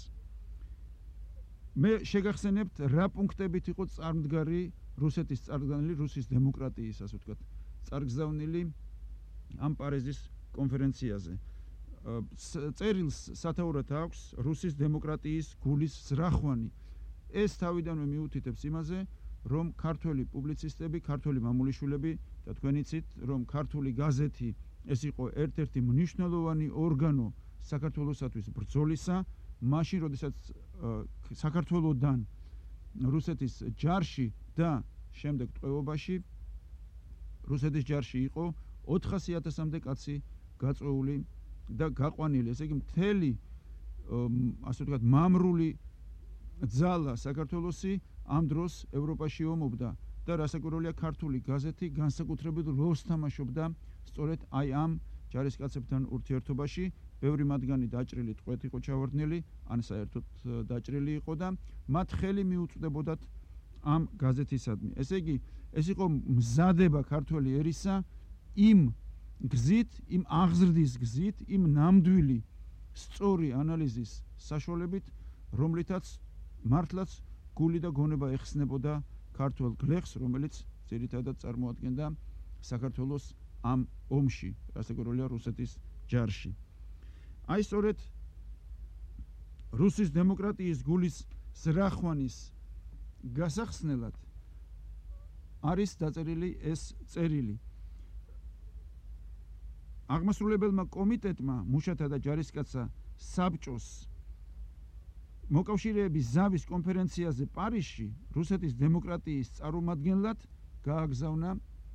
მე შეგახსენებთ, რა პუნქტებით იყო წარმდგარი რუსეთის წარგზავნილი, რუსის დემოკრატიის, ასე ვთქვათ, წარგზავნილი ამ პარიზის კონფერენციაზე. წერილს სათაურად აქვს რუსის დემოკრატიის გულის ზრახვანი. ეს თავიდანვე მიუთითებს იმაზე, რომ ქართველი პუბლიცისტები, ქართველი მამულიშვილები და თქვენ იცით, რომ ქართული გაზეთი ეს იყო ერთ-ერთი მნიშვნელოვანი ორგანო საქართველოსათვის ბრძოლისა, მაშინ, როდესაც საქართველოდან რუსეთის ჯარში და შემდეგ ტყვეობაში რუსეთის ჯარში იყო ოთხასი ათასამდე კაცი გაწვეული და გაყვანილი, ესე იგი მთელი ასე ვთქვათ მამრული ძალა საქართველოსი ამ დროს ევროპაში ომობდა და რასაკვირველია ქართული გაზეთი განსაკუთრებით როლს თამაშობდა სწორედ აი ამ ჯარისკაცებთან ურთიერთობაში ბევრი მათგანი დაჭრილი ტყვეთ იყო ჩავარდნილი, ან საერთოდ დაჭრილი იყო და მათ ხელი მიუწვდებოდათ ამ გაზეთისადმი. ესე იგი, ეს იყო მზადება ქართველი ერისა იმ გზით, იმ აღზრდის გზით, იმ ნამდვილი სწორი ანალიზის საშუალებით, რომლითაც მართლაც გული და გონება ეხსნებოდა ქართველ გლეხს, რომელიც ძირითადად წარმოადგენდა საქართველოს ამ ომში, რასაკვირველია რუსეთის ჯარში. აი სწორედ რუსის დემოკრატიის გულის ზრახვანის გასახსნელად არის დაწერილი ეს წერილი. აღმასრულებელმა კომიტეტმა მუშათა და ჯარისკაცთა საბჭოს მოკავშირეების ზავის კონფერენციაზე პარიზში რუსეთის დემოკრატიის წარმომადგენლად გააგზავნა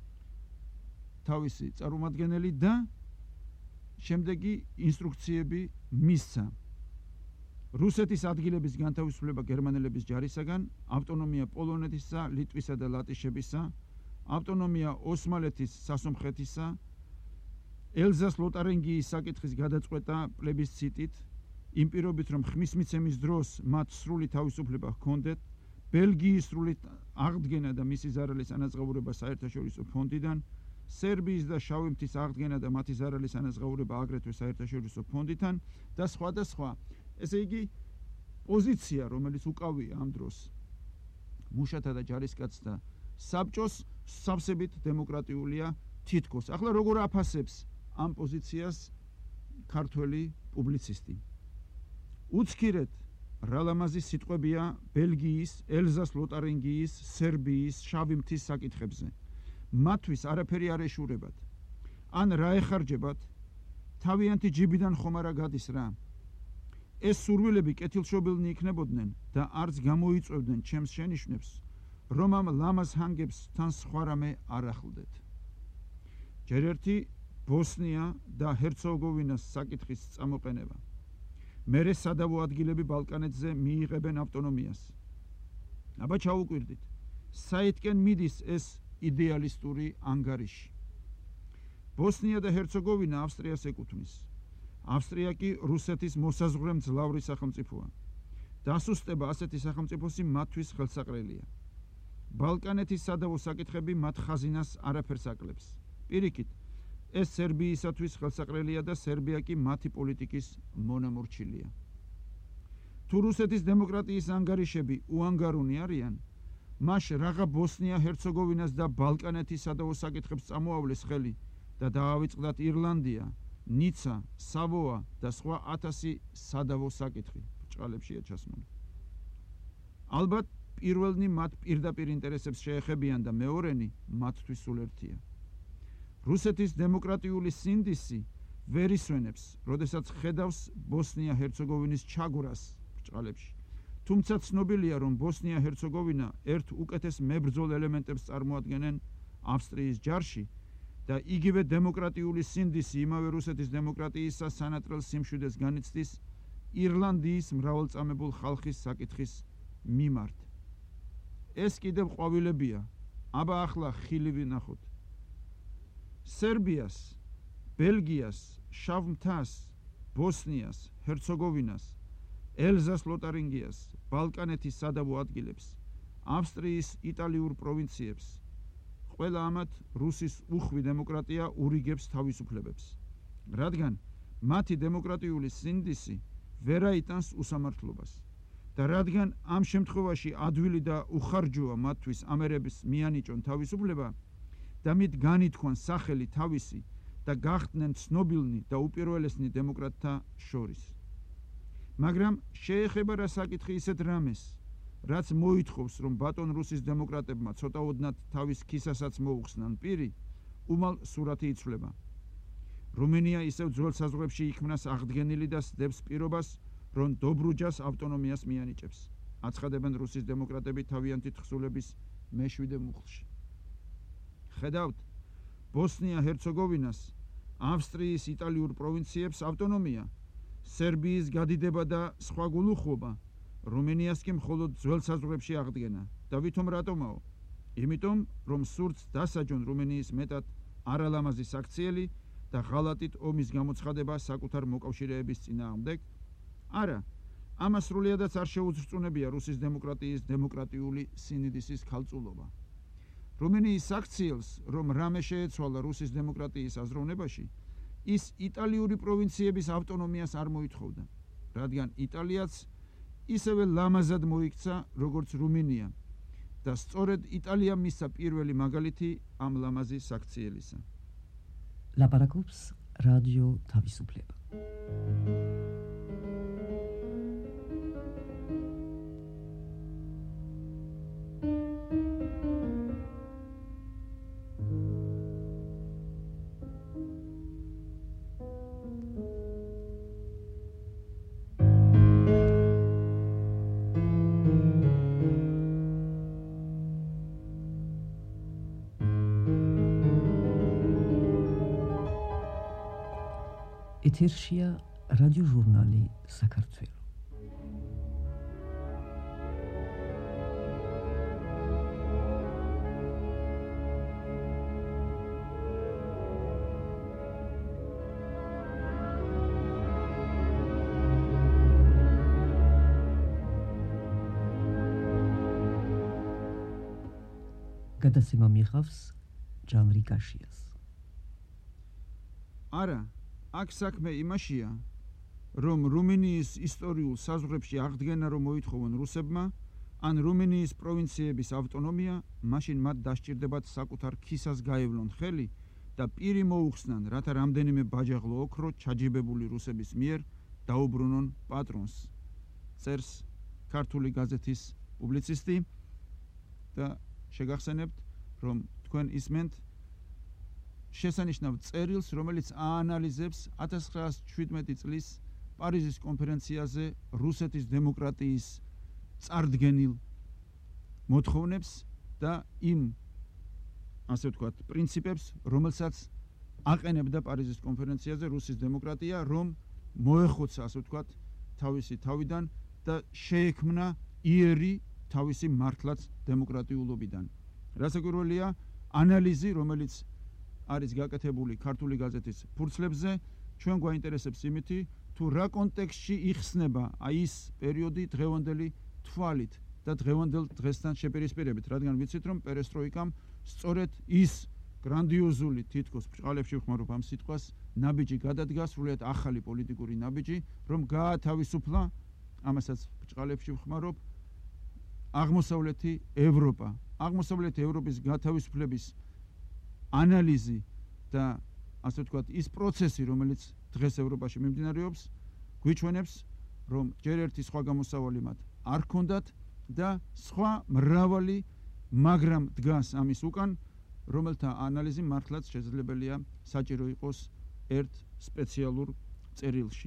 თავისი წარმომადგენელი და შემდეგი ინსტრუქციები მისცა. რუსეთის ადგილების განთავისუფლება გერმანელების ჯარისაგან, ავტონომია პოლონეთისა, ლიტვისა და ლატიშებისა, ავტონომია ოსმალეთის სასომხეთისა, ელზას-ლოტარინგიის საკითხის გადაწყვეტა პლებისციტით, იმ პირობით, რომ ხმისმიცემის დროს მათ სრული თავისუფლება ჰქონდეთ, ბელგიის სრული აღდგენა და მისი ზარალის ანაზღაურება საერთაშორისო ფონდიდან, სერბიის და შავი მთის აღდგენა და მათი ზარალის ანაზღაურება აგრეთვე საერთაშორისო ფონდიდან და სხვა და სხვა. ესე იგი, პოზიცია, რომელიც უკავია ამ დროს მუშათა და ჯარისკაცთა საბჭოს, სავსებით დემოკრატიულია თითქოს. ახლა როგორ აფასებს ამ პოზიციას ქართველი პუბლიცისტი? უცქირეთ რა ლამაზი სიტყვებია ბელგიის, ელზას-ლოტარინგიის, სერბიის, შავი მთის საკითხებზე. მათთვის არაფერი არ ეშურებათ. ან რა ეხარჯებათ? თავიანთი ჯიბიდან ხომ არა გადის რა? ეს სურვილები კეთილშობილნი იქნებოდნენ და არც გამოიწვევდნენ ჩემს შენიშვნებს, რომ ამ ლამაზ ჰანგებს თან სხვა რამე არ ახლდეთ. ჯერ ერთი ბოსნია და ჰერცეგოვინას საკითხის წამოყენება. მერე სადავო ადგილები ბალკანეთზე მიიღებენ ავტონომიას. აბა ჩაუკვირდით, საითკენ მიდის ეს იდეალისტური ანგარიში? ბოსნია და ჰერცეგოვინა ავსტრიას ეკუთვნის. ავსტრია კი რუსეთის მოსაზღვრე მძლავრი სახელმწიფოა. დასუსტება ასეთი სახელმწიფოსი მათთვის ხელსაყრელია. ბალკანეთის სადავო საკითხები მათ ხაზინას არაფერს აკლებს. პირიქით, ეს სერბიისათვის ხელსაყრელია და სერბია კი მათი პოლიტიკის მონამორჩილია. თუ რუსეთის დემოკრატიის ანგარიშები უანგარუნი არიან, მაშ რაღა ბოსნია, ჰერცეგოვინას და ბალკანეთის სადავო საკითხებს წამოავლეს ხელი და დაავიწყდათ ირლანდია, ნიცა, სავოა და სხვა ათასი სადავო საკითხი ბრჭყალებშია ჩასმული. ალბათ პირველნი მათ პირდაპირ ინტერესებს შეეხებიან და მეორენი მათთვის სულ ერთია. რუსეთის დემოკრატიული სინდისი ვერ ისვენებს, როდესაც ხედავს ბოსნია-ჰერცეგოვინის ჩაგვრას ბრჭყალებში. თუმცა ცნობილია, რომ ბოსნია-ჰერცეგოვინა ერთ უკეთეს მებრძოლ ელემენტებს წარმოადგენენ ავსტრიის ჯარში და იგივე დემოკრატიული სინდისი იმავე რუსეთის დემოკრატიისა სანატრელ სიმშვიდეს განიცდის ირლანდიის მრავალწამებულ ხალხის საკითხის მიმართ. ეს კიდევ ყვავილებია, აბა ახლა ხილი ვნახოთ. სერბიას, ბელგიას, შავ მთას, ბოსნიას, ჰერცეგოვინას, ელზას-ლოტარინგიას, ბალკანეთის სადავო ადგილებს, ავსტრიის იტალიურ პროვინციებს, ყველა ამათ რუსის უხვი დემოკრატია ურიგებს თავისუფლებებს, რადგან მათი დემოკრატიული სინდისი ვერ აიტანს უსამართლობას და რადგან ამ შემთხვევაში ადვილი და უხარჯოა მათთვის ამერების მიანიჭონ თავისუფლება და მით განითქვან სახელი თავისი და გახდნენ ცნობილნი და უპირველესნი დემოკრატთა შორის. მაგრამ შეეხება რა საკითხი ისეთ რამეს, რაც მოითხოვს, რომ ბატონ რუსის დემოკრატებმა ცოტაოდნად თავის ქისასაც მოუხსნან პირი, უმალ სურათი იცვლება. რუმინია ისევ ძველ საზღვრებში იქმნას აღდგენილი და სდებს პირობას, რომ დობრუჯას ავტონომიას მიანიჭებს. აცხადებენ რუსის დემოკრატები თავიანთი თხზულების მეშვიდე მუხლში. ხედავთ, ბოსნია-ჰერცეგოვინას, ავსტრიის იტალიურ პროვინციებს ავტონომია, სერბიის გადიდება და სხვა გულუხობა, რუმინიას კი მხოლოდ ძველ საზღვრებში აღდგენა. და ვითომ რატომაო? იმიტომ, რომ სურთ დასაჯონ რუმინიის მეტად არალამაზი საქციელი და ღალატით ომის გამოცხადება საკუთარ მოკავშირეების წინააღმდეგ? არა, ამას სრულიადაც არ შეუძრწუნებია რუსის დემოკრატიის დემოკრატიული სინდისის ქალწულობა. რუმინიის საქციელს, რომ რამე შეეცვალა რუსის დემოკრატიის აზროვნებაში, ის იტალიური პროვინციების ავტონომიას არ მოითხოვდა, რადგან იტალიაც ისევე ლამაზად მოიქცა, როგორც რუმინია, და სწორედ იტალიამ მისცა პირველი მაგალითი ამ ლამაზი საქციელისა. ლაპარაკობს რადიო თავისუფლება. ეთერშია რადიო ჟურნალი საქართველო. გადაცემა მიიღავს ჯანრი კაშიას. არა, აქ საქმე იმაშია, რომ რუმინიის ისტორიულ საზღვრებში აღდგენა რომ მოითხოვონ რუსებმა, ან რუმინიის პროვინციების ავტონომია, მაშინ მათ დასჭირდებათ საკუთარ ქისას გაევლონ ხელი და პირი მოუხსნან, რათა რამდენიმე ბაჯაღლო ოქრო ჩაჯიბებული რუსების მიერ დაუბრუნონ პატრონს. წერს ქართული გაზეთის პუბლიცისტი და შეგახსენებთ, რომ თქვენ ისმენთ შესანიშნავ წერილს, რომელიც აანალიზებს ათას ცხრაას შვიდმეტი წლის პარიზის კონფერენციაზე რუსეთის დემოკრატიის წარდგენილ მოთხოვნებს და იმ, ასე ვთქვათ, პრინციპებს, რომელსაც აყენებდა პარიზის კონფერენციაზე რუსის დემოკრატია, რომ მოეხოცა, ასე ვთქვათ, თავისი თავიდან და შეექმნა იერი თავისი მართლაც დემოკრატიულობიდან. რასაკვირველია, ანალიზი, რომელიც არის გაკეთებული ქართული გაზეთის ფურცლებზე, ჩვენ გვაინტერესებს იმითი, თუ რა კონტექსტში იხსნება აი ის პერიოდი დღევანდელი თვალით და დღევანდელ დღესთან შეპირისპირებით, რადგან ვიცით, რომ პერესტროიკამ სწორედ ის გრანდიოზული, თითქოს ბრჭყალებში ვხმარობ ამ სიტყვას, ნაბიჯი გადადგა, სრულიად ახალი პოლიტიკური ნაბიჯი, რომ გაათავისუფლა, ამასაც ბრჭყალებში ვხმარობ, აღმოსავლეთი ევროპა. აღმოსავლეთი ევროპის გათავისუფლების ანალიზი და ასე ვთქვათ, ის პროცესი, რომელიც დღეს ევროპაში მიმდინარეობს, გვიჩვენებს, რომ ჯერ ერთი სხვა გამოსავალი მათ არ ჰქონდათ და სხვა მრავალი, მაგრამ დგას ამის უკან, რომელთა ანალიზი მართლაც შესაძლებელია საჭირო იყოს ერთ სპეციალურ წერილში.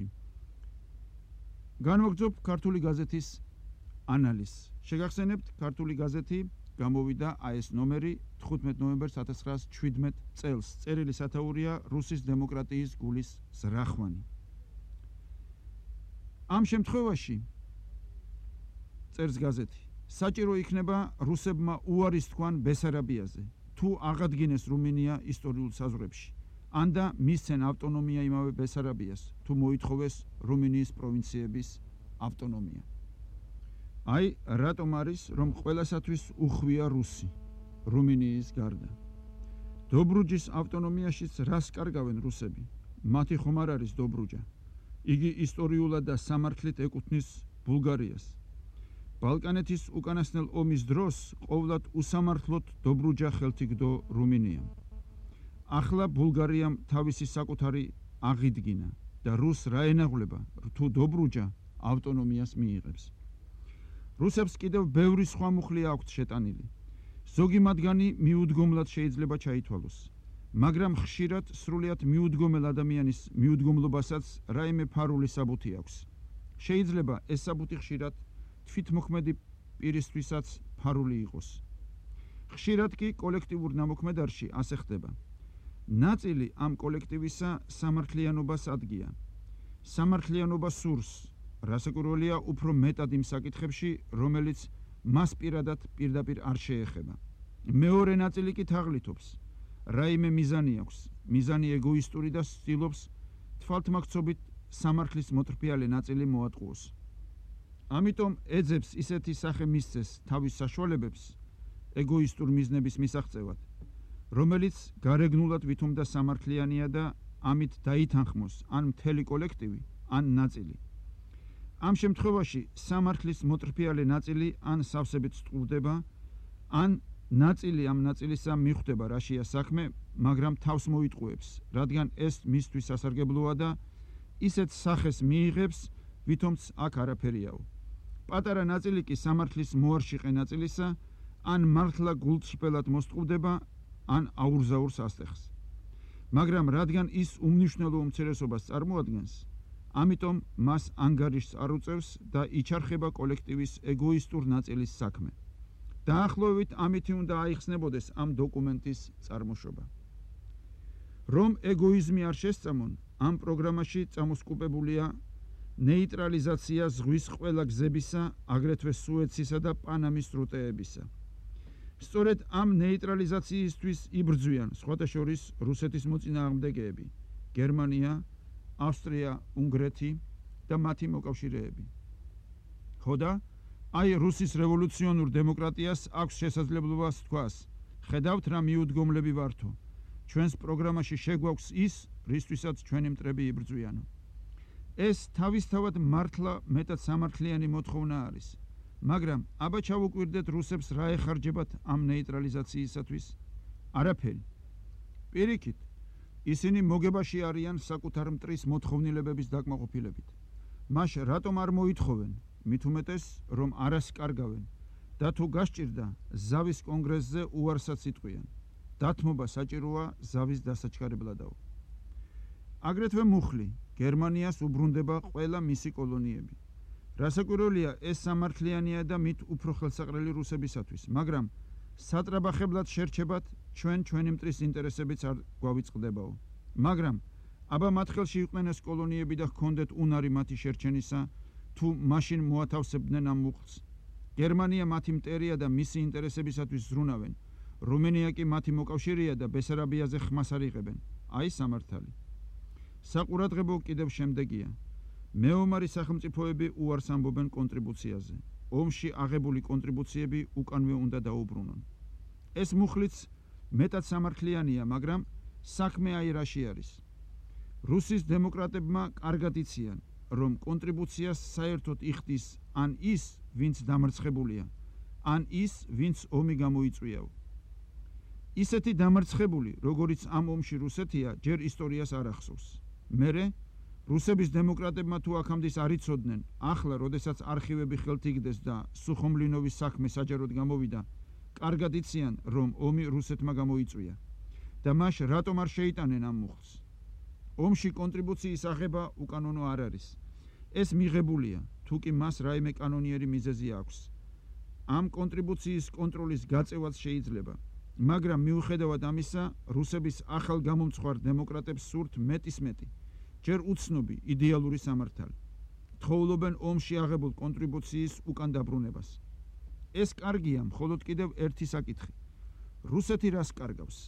განვაგრძობ ქართული გაზეთის ანალიზს. შეგახსენებთ, ქართული გაზეთი გამოვიდა აი ეს ნომერი თხუთმეტ ნოემბერს ათას ცხრაას შვიდმეტ წელს. წერილი სათაურია რუსის დემოკრატიის გულის ზრახვანი. ამ შემთხვევაში, წერს გაზეთი, საჭირო იქნება რუსებმა უარის თქვან ბესარაბიაზე, თუ აღადგინეს რუმინია ისტორიულ საზღვრებში, ან და მისცენ ავტონომია იმავე ბესარაბიას, თუ მოითხოვეს რუმინიის პროვინციების ავტონომია. აი, რატომ არის, რომ ყველასათვის უხვია რუსი, რუმინიის გარდა. დობრუჯის ავტონომიაშიც რას კარგავენ რუსები? მათი ხომ არ არის დობრუჯა. იგი ისტორიულად და სამართლით ეკუთვნის ბულგარიას. ბალკანეთის უკანასკნელ ომის დროს ყოვლად უსამართლოდ დობრუჯა ხელთიგდო რუმინიამ. ახლა ბულგარიამ თავისი საკუთარი აღიდგინა და რუსს რა ენაღვლება, თუ დობრუჯა ავტონომიას მიიღებს. რუსებს კიდევ ბევრი სხვა მუხლი აქვთ შეტანილი. ზოგი მათგანი მიუდგომლად შეიძლება ჩაითვალოს, მაგრამ ხშირად სრულიად მიუდგომელ ადამიანის მიუდგომლობასაც რაიმე ფარული საბუთი აქვს. შეიძლება ეს საბუთი ხშირად თვითმოქმედი პირისთვისაც ფარული იყოს. ხშირად კი კოლექტივურ ნამოქმედარში ასე ხდება. ნაწილი ამ კოლექტივისა სამართლიანობას ადგია. სამართლიანობა სურს, რასაკვირველია უფრო მეტად იმ საკითხებში, რომელიც მას პირადად პირდაპირ არ შეეხება. მეორე ნაწილი კი თაღლითობს, რაიმე მიზანი აქვს, მიზანი ეგოისტური და ცდილობს თვალთმაქცობით სამართლის მოტრფიალე ნაწილი მოატყუოს. ამიტომ ეძებს ისეთი სახე მისცეს თავის საშუალებებს ეგოისტურ მიზნების მისაღწევად, რომელიც გარეგნულად ვითომდა სამართლიანია და ამით დაითანხმოს ან მთელი კოლექტივი, ან ნაწილი. ამ შემთხვევაში სამართლის მოტრფიალე ნაწილი ან სავსებით სტყუდება, ან ნაწილი ამ ნაწილისა მიხვდება რაშია საქმე, მაგრამ თავს მოიტყუებს, რადგან ეს მისთვის სასარგებლოა და ისეთ სახეს მიიღებს, ვითომც აქ არაფერიაო. პატარა ნაწილი კი სამართლის მოარშიყე ნაწილისა, ან მართლა გულწრფელად მოსტყუდება, ან აურზაურს ასტეხს. მაგრამ რადგან ის უმნიშვნელო უმცირესობას წარმოადგენს, ამიტომ მას ანგარიშს არ უწევს და იჩარხება კოლექტივის ეგოისტურ ნაწილის საქმე. დაახლოებით ამითი უნდა აიხსნებოდეს ამ დოკუმენტის წარმოშობა. რომ ეგოიზმი არ შესწამონ, ამ პროგრამაში წამოსკუპებულია ნეიტრალიზაცია ზღვის ყველა გზებისა, აგრეთვე სუეცისა და პანამის სრუტეებისა. სწორედ ამ ნეიტრალიზაციისთვის იბრძვიან სხვათა შორის რუსეთის მოწინააღმდეგეები, გერმანია, ავსტრია, უნგრეთი და მათი მოკავშირეები. ხოდა, აი რუსის რევოლუციონურ დემოკრატიას აქვს შესაძლებლობა თქვას, ხედავთ რა მიუდგომლები ვართო, ჩვენს პროგრამაში შეგვაქვს ის, რისთვისაც ჩვენი მტრები იბრძვიანო. ეს თავისთავად მართლა მეტად სამართლიანი მოთხოვნა არის, მაგრამ აბა ჩავუკვირდეთ რუსებს რა ეხარჯებათ ამ ნეიტრალიზაციისათვის? არაფერი. პირიქით, ისინი მოგებაში არიან საკუთარ მტრის მოთხოვნილებების დაკმაყოფილებით. მაშ რატომ არ მოითხოვენ, მით უმეტეს, რომ არას კარგავენ და თუ გასჭირდა, ზავის კონგრესზე უარსაც იტყვიან. დათმობა საჭიროა ზავის დასაჩქარებლადაო. აგრეთვე მუხლი, გერმანიას უბრუნდება ყველა მისი კოლონიები. რასაკვირველია, ეს სამართლიანია და მით უფრო ხელსაყრელი რუსებისათვის, მაგრამ სატრაბახებლად შერჩებათ ჩვენ ჩვენი მტრის ინტერესებიც არ გვავიწყდებაო. მაგრამ აბა მათ ხელში იყვნენ ეს კოლონიები და ჰქონდეთ უნარი მათი შერჩენისა, თუ მაშინ მოათავსებდნენ ამ მუხლს. გერმანია მათი მტერია და მისი ინტერესებისათვის ზრუნავენ. რუმენია კი მათი მოკავშირეა და ბესარაბიაზე ხმას არ იღებენ. აი სამართალი. საყურადღებო კიდევ შემდეგია. მეომარი სახელმწიფოები უარს ამბობენ კონტრიბუციაზე. ომში აღებული კონტრიბუციები უკანვე უნდა დაუბრუნონ. ეს მუხლიც მეტად სამართლიანია, მაგრამ საქმე აი რაში არის. რუსის დემოკრატებმა კარგად იციან, რომ კონტრიბუციას საერთოდ იხდის ან ის, ვინც დამარცხებულია, ან ის, ვინც ომი გამოიწვიაო. ისეთი დამარცხებული, როგორიც ამ ომში რუსეთია, ჯერ ისტორიას არ ახსოვს. მერე რუსების დემოკრატებმა თუ აქამდე არ იცოდნენ, ახლა, როდესაც არქივები ხელთ იგდეს და სუხომლინოვის საქმე საჯაროდ გამოვიდა, კარგად იციან, რომ ომი რუსეთმა გამოიწვია. და მაშ რატომ არ შეიტანენ ამ მუხლს? ომში კონტრიბუციის აღება უკანონო არ არის. ეს მიღებულია, თუ კი მას რაიმე კანონიერი მიზეზი აქვს. ამ კონტრიბუციის კონტროლის გაწევაც შეიძლება. მაგრამ მიუხედავად ამისა, რუსების ახალ გამომწვარ დემოკრატებს სურთ მეტის მეტი, ჯერ უცნობი იდეალური სამართალი. თხოვლობენ ომში აღებულ კონტრიბუციის უკან დაბრუნებას. ეს კარგია, მხოლოდ კიდევ ერთი საკითხი. რუსეთი რას კარგავს?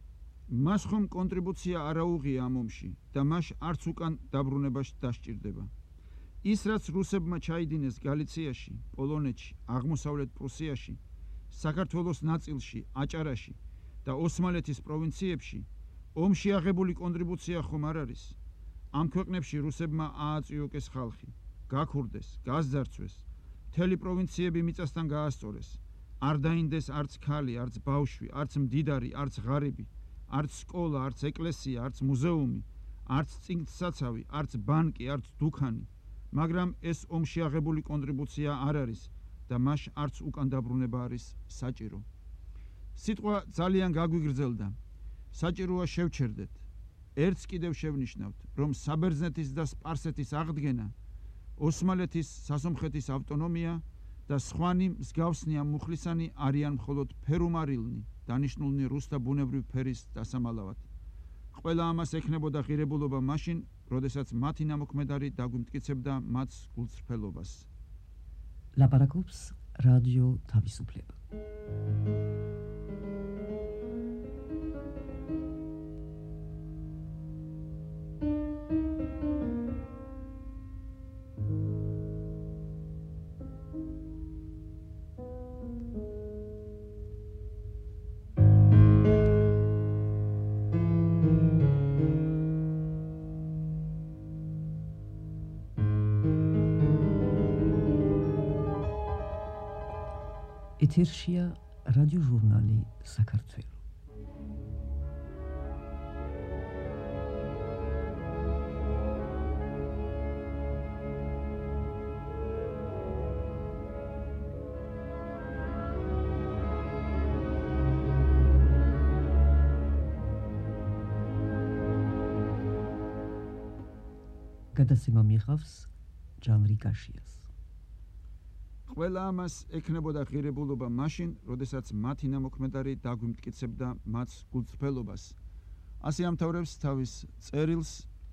მას ხომ კონტრიბუცია არ აუღია ამ ომში და მას არც უკან დაბრუნებას დასჭირდება. ის, რაც რუსებმა ჩაიდინეს გალიციაში, პოლონეთში, აღმოსავლეთ პრუსიაში, საქართველოს ნაწილში, აჭარაში და ოსმალეთის პროვინციებში, ომში აღებული კონტრიბუცია ხომ არ არის? ამ ქვეყნებში რუსებმა ააწიოკეს ხალხი, გაქურდეს, გაზარცვეს, მთელი პროვინციები მიწასთან გაასწორეს, არ დაინდეს არც ქალი, არც ბავშვი, არც მდიდარი, არც ღარიბი, არც სკოლა, არც ეკლესია, არც მუზეუმი, არც წინგცსაცავი, არც ბანკი, არც დუქანი, მაგრამ ეს ომში აღებული კონტრიბუცია არ არის და მას არც უკან დაბრუნება არის საჭირო. სიტყვა ძალიან გაგვიგრძელდა. საჭიროა შევჩერდეთ. ერთს კიდევ შევნიშნავთ, რომ საბერძნეთის და სპარსეთის აღდგენა, ოსმალეთის სასომხეთის ავტონომია და სხვანი მსგავსნი ამ მუხლისანი არიან მხოლოდ ფერუმარილნი, დანიშნულნი რუსთა ბუნებრივ ფერის დასამალავად. ყველა ამას ექნებოდა ღირებულობა მაშინ, როდესაც მათი ნამოქმედარი დაგვიმტკიცებდა მათს გულწრფელობას. ლაპარაკობს რადიო თავისუფლება. ეთერშია რადიოჟურნალი საქართველო. გადაცემა მიიღავს ჟანრი კაშიას. ყველა ამას ექნებოდა ღირებულობა მაშინ, როდესაც მათი ნამოქმედარი დაგვიმტკიცებდა მათ გულწრფელობას. ასე ამთავრებს თავის წერილს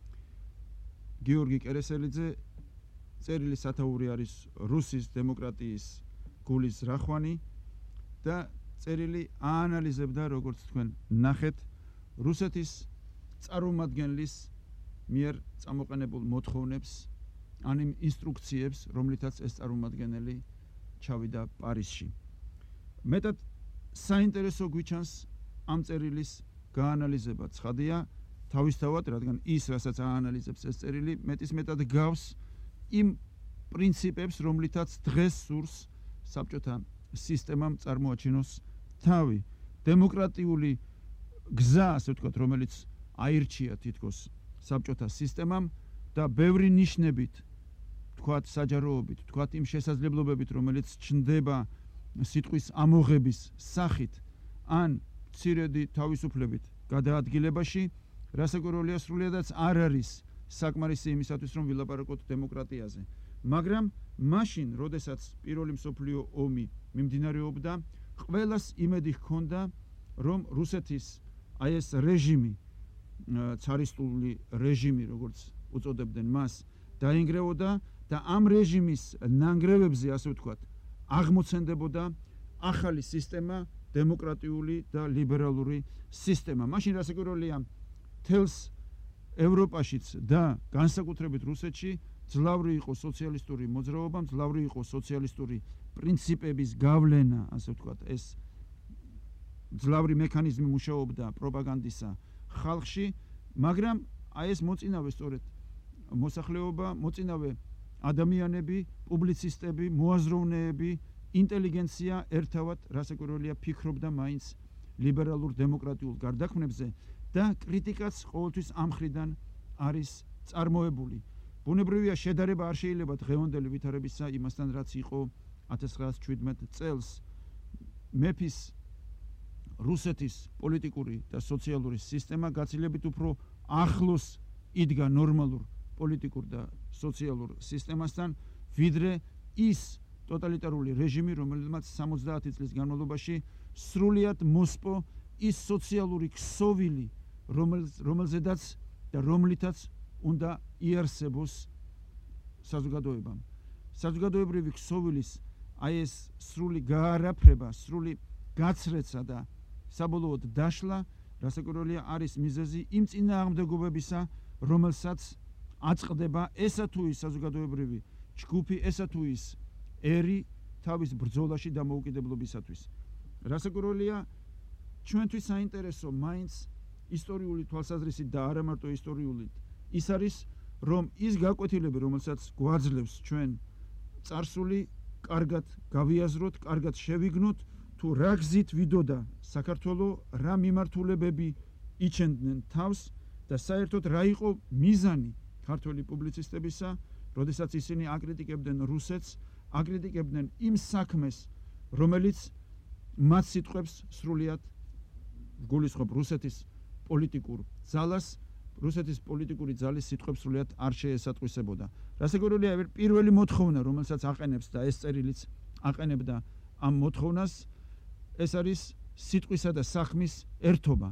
გიორგი კერესელიძე. წერილის სათაური არის რუსის დემოკრატიის გულის რახვანი და წერილი აანალიზებდა, როგორც თქვენ ნახეთ, რუსეთის წარმომადგენლის მიერ წამოყენებულ მოთხოვნებს, ან იმ ინსტრუქციებს, რომლითაც ეს წარმომადგენელი ჩავიდა პარიზში. მეტად საინტერესო გვიჩანს ამ წერილის გაანალიზება. ცხადია, თავისთავად, რადგან ის, რასაც აანალიზებს ეს წერილი, მეტისმეტად გავს იმ პრინციპებს, რომლითაც დღეს სურს საბჭოთა სისტემამ წარმოაჩინოს თავი. დემოკრატიული გზა, ასე ვთქვათ, რომელიც აირჩია თითქოს საბჭოთა სისტემამ და ბევრი ნიშნებით, თქვათ საჯაროობით, თქვათ იმ შესაძლებლობებით, რომელიც ჩნდება სიტყვის ამოღების სახით ან მცირედი თავისუფლებით გადაადგილებაში, რასაკვირველია, სრულიადაც არ არის საკმარისი იმისათვის, რომ ვილაპარაკოთ დემოკრატიაზე. მაგრამ მაშინ, როდესაც პირველი მსოფლიო ომი მიმდინარეობდა, ყველას იმედი ჰქონდა, რომ რუსეთის აი ეს რეჟიმი, ცარისტული რეჟიმი, როგორც უწოდებდნენ მას, დაინგრევოდა და ამ რეჟიმის ნანგრევებზე, ასე ვთქვათ, აღმოცენდებოდა ახალი სისტემა, დემოკრატიული და ლიბერალური სისტემა. მაშინ რასაკვირველია, თელს ევროპაშიც და განსაკუთრებით რუსეთში ძლავრი იყო სოციალისტური მოძრაობა, ძლავრი იყო სოციალისტური პრინციპების გავლენა, ასე ვთქვათ, ეს ძლავრი მექანიზმი მუშაობდა პროპაგანდისა ხალხში, მაგრამ აი ეს მოწინავე სწორედ მოსახლეობა, მოწინავე ადამიანები, პუბლიცისტები, მოაზროვნეები, ინტელიგენცია ერთავად, რასაკვირველია, ფიქრობდა მაინც ლიბერალურ დემოკრატიულ გარდაქმნებზე და კრიტიკაც ყოველთვის ამ მხრიდან არის წარმოებული. ბუნებრივია, შედარება არ შეიძლება დღევანდელი ვითარებისა იმასთან, რაც იყო ათას ცხრაასი შვიდმეტ წელს. მეფის რუსეთის პოლიტიკური და სოციალური სისტემა გაცილებით უფრო ახლოს იდგა ნორმალურ პოლიტიკურ და სოციალურ სისტემასთან, ვიდრე ის ტოტალიტარული რეჟიმი, რომელმაც სამოცდაათი წლის განმავლობაში სრულიად მოსპო ის სოციალური ქსოვილი, რომელზედაც და რომლითაც უნდა იარსებოს საზოგადოებამ. საზოგადოებრივი ქსოვილის აი ეს სრული გაარაფრება, სრული გაცრეცა და საბოლოოდ დაშლა, რასაკვირველია, არის მიზეზი იმ წინააღმდეგობებისა, რომელსაც აწყდება ესა თუ ის საზოგადოებრივი ჯგუფი, ესა თუ ის ერი თავის ბრძოლაში დამოუკიდებლობისათვის. რასაკვირველია, ჩვენთვის საინტერესო მაინც ისტორიული თვალსაზრისით და არა მარტო ისტორიული ის არის, რომ ის გაკვეთილები, რომელსაც გვაძლევს ჩვენ წარსული, კარგად გავიაზროთ, კარგად შევიგნოთ, თუ რა გზით ვიდოდა საქართველო, რა მიმართულებები იჩენდნენ თავს და საერთოდ რა იყო მიზანი ქართველი პუბლიცისტებისა, როდესაც ისინი აკრიტიკებდნენ რუსეთს, აკრიტიკებდნენ იმ საქმეს, რომელიც მათ სიტყვებს სრულიად გულისხმობ რუსეთის პოლიტიკურ ძალას, რუსეთის პოლიტიკური ძალის სიტყვებს სრულიად არ შეესატყვისებოდა. რასაკვირველია, პირველი მოთხოვნა, რომელსაც აყენებს და ეს წერილიც აყენებდა ამ მოთხოვნას, ეს არის სიტყვისა და სახმის ერთობა.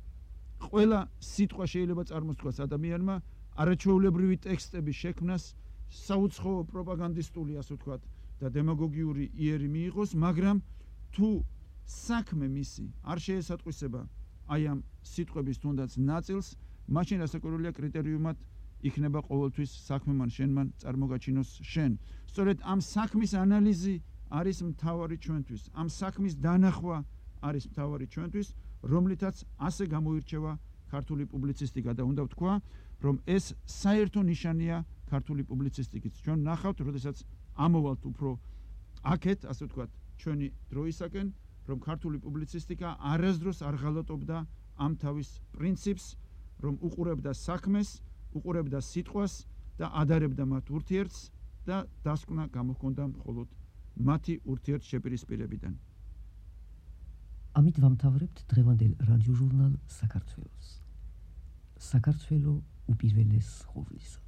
ყველა სიტყვა შეიძლება წარმოსთქვას ადამიანმა არაჩვეულებრივი ტექსტების შექმნას, საუცხოო პროპაგანდისტული, ასე ვთქვათ, და დემაგოგიური იერი მიიღოს, მაგრამ თუ საქმე მისი არ შეესატყვისება აი ამ სიტყვების თუნდაც ნაწილს, მაშინ რასაკვირველია კრიტერიუმად იქნება ყოველთვის საქმე მან შენ მან წარმოგაჩინოს შენ. სწორედ ამ საქმის ანალიზი არის მთავარი ჩვენთვის. ამ საქმის დანახვა არის მთავარი ჩვენთვის, რომლითაც ასე გამოირჩევა ქართული პუბლიცისტიკა და უნდა ვთქვა, რომ ეს საერთო ნიშანია ქართული პუბლიცისტიკის. ჩვენ ნახავთ, როდესაც ამოვალთ უფრო აქეთ, ასე ვთქვათ, ჩვენი დროისაკენ, რომ ქართული პუბლიცისტიკა არასდროს არ ღალატობდა ამ თავის პრინციპს, რომ უყურებდა საქმეს, უყურებდა სიტყვას და ადარებდა მათ ურთიერთს და დასკვნა გამოჰქონდა მხოლოდ მათი ურთიერთშეპირისპირებიდან. ამით ვამთავრებთ დღევანდელ რადიოჟურნალ საქართველოს. საქართველო უპირველეს ყოვლისა.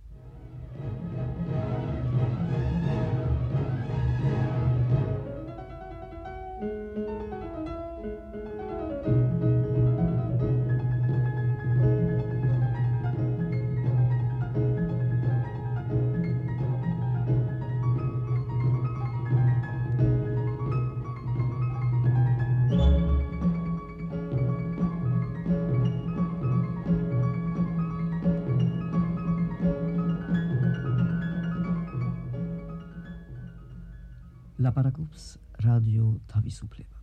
ლაპარაკობს რადიო თავისუფლება.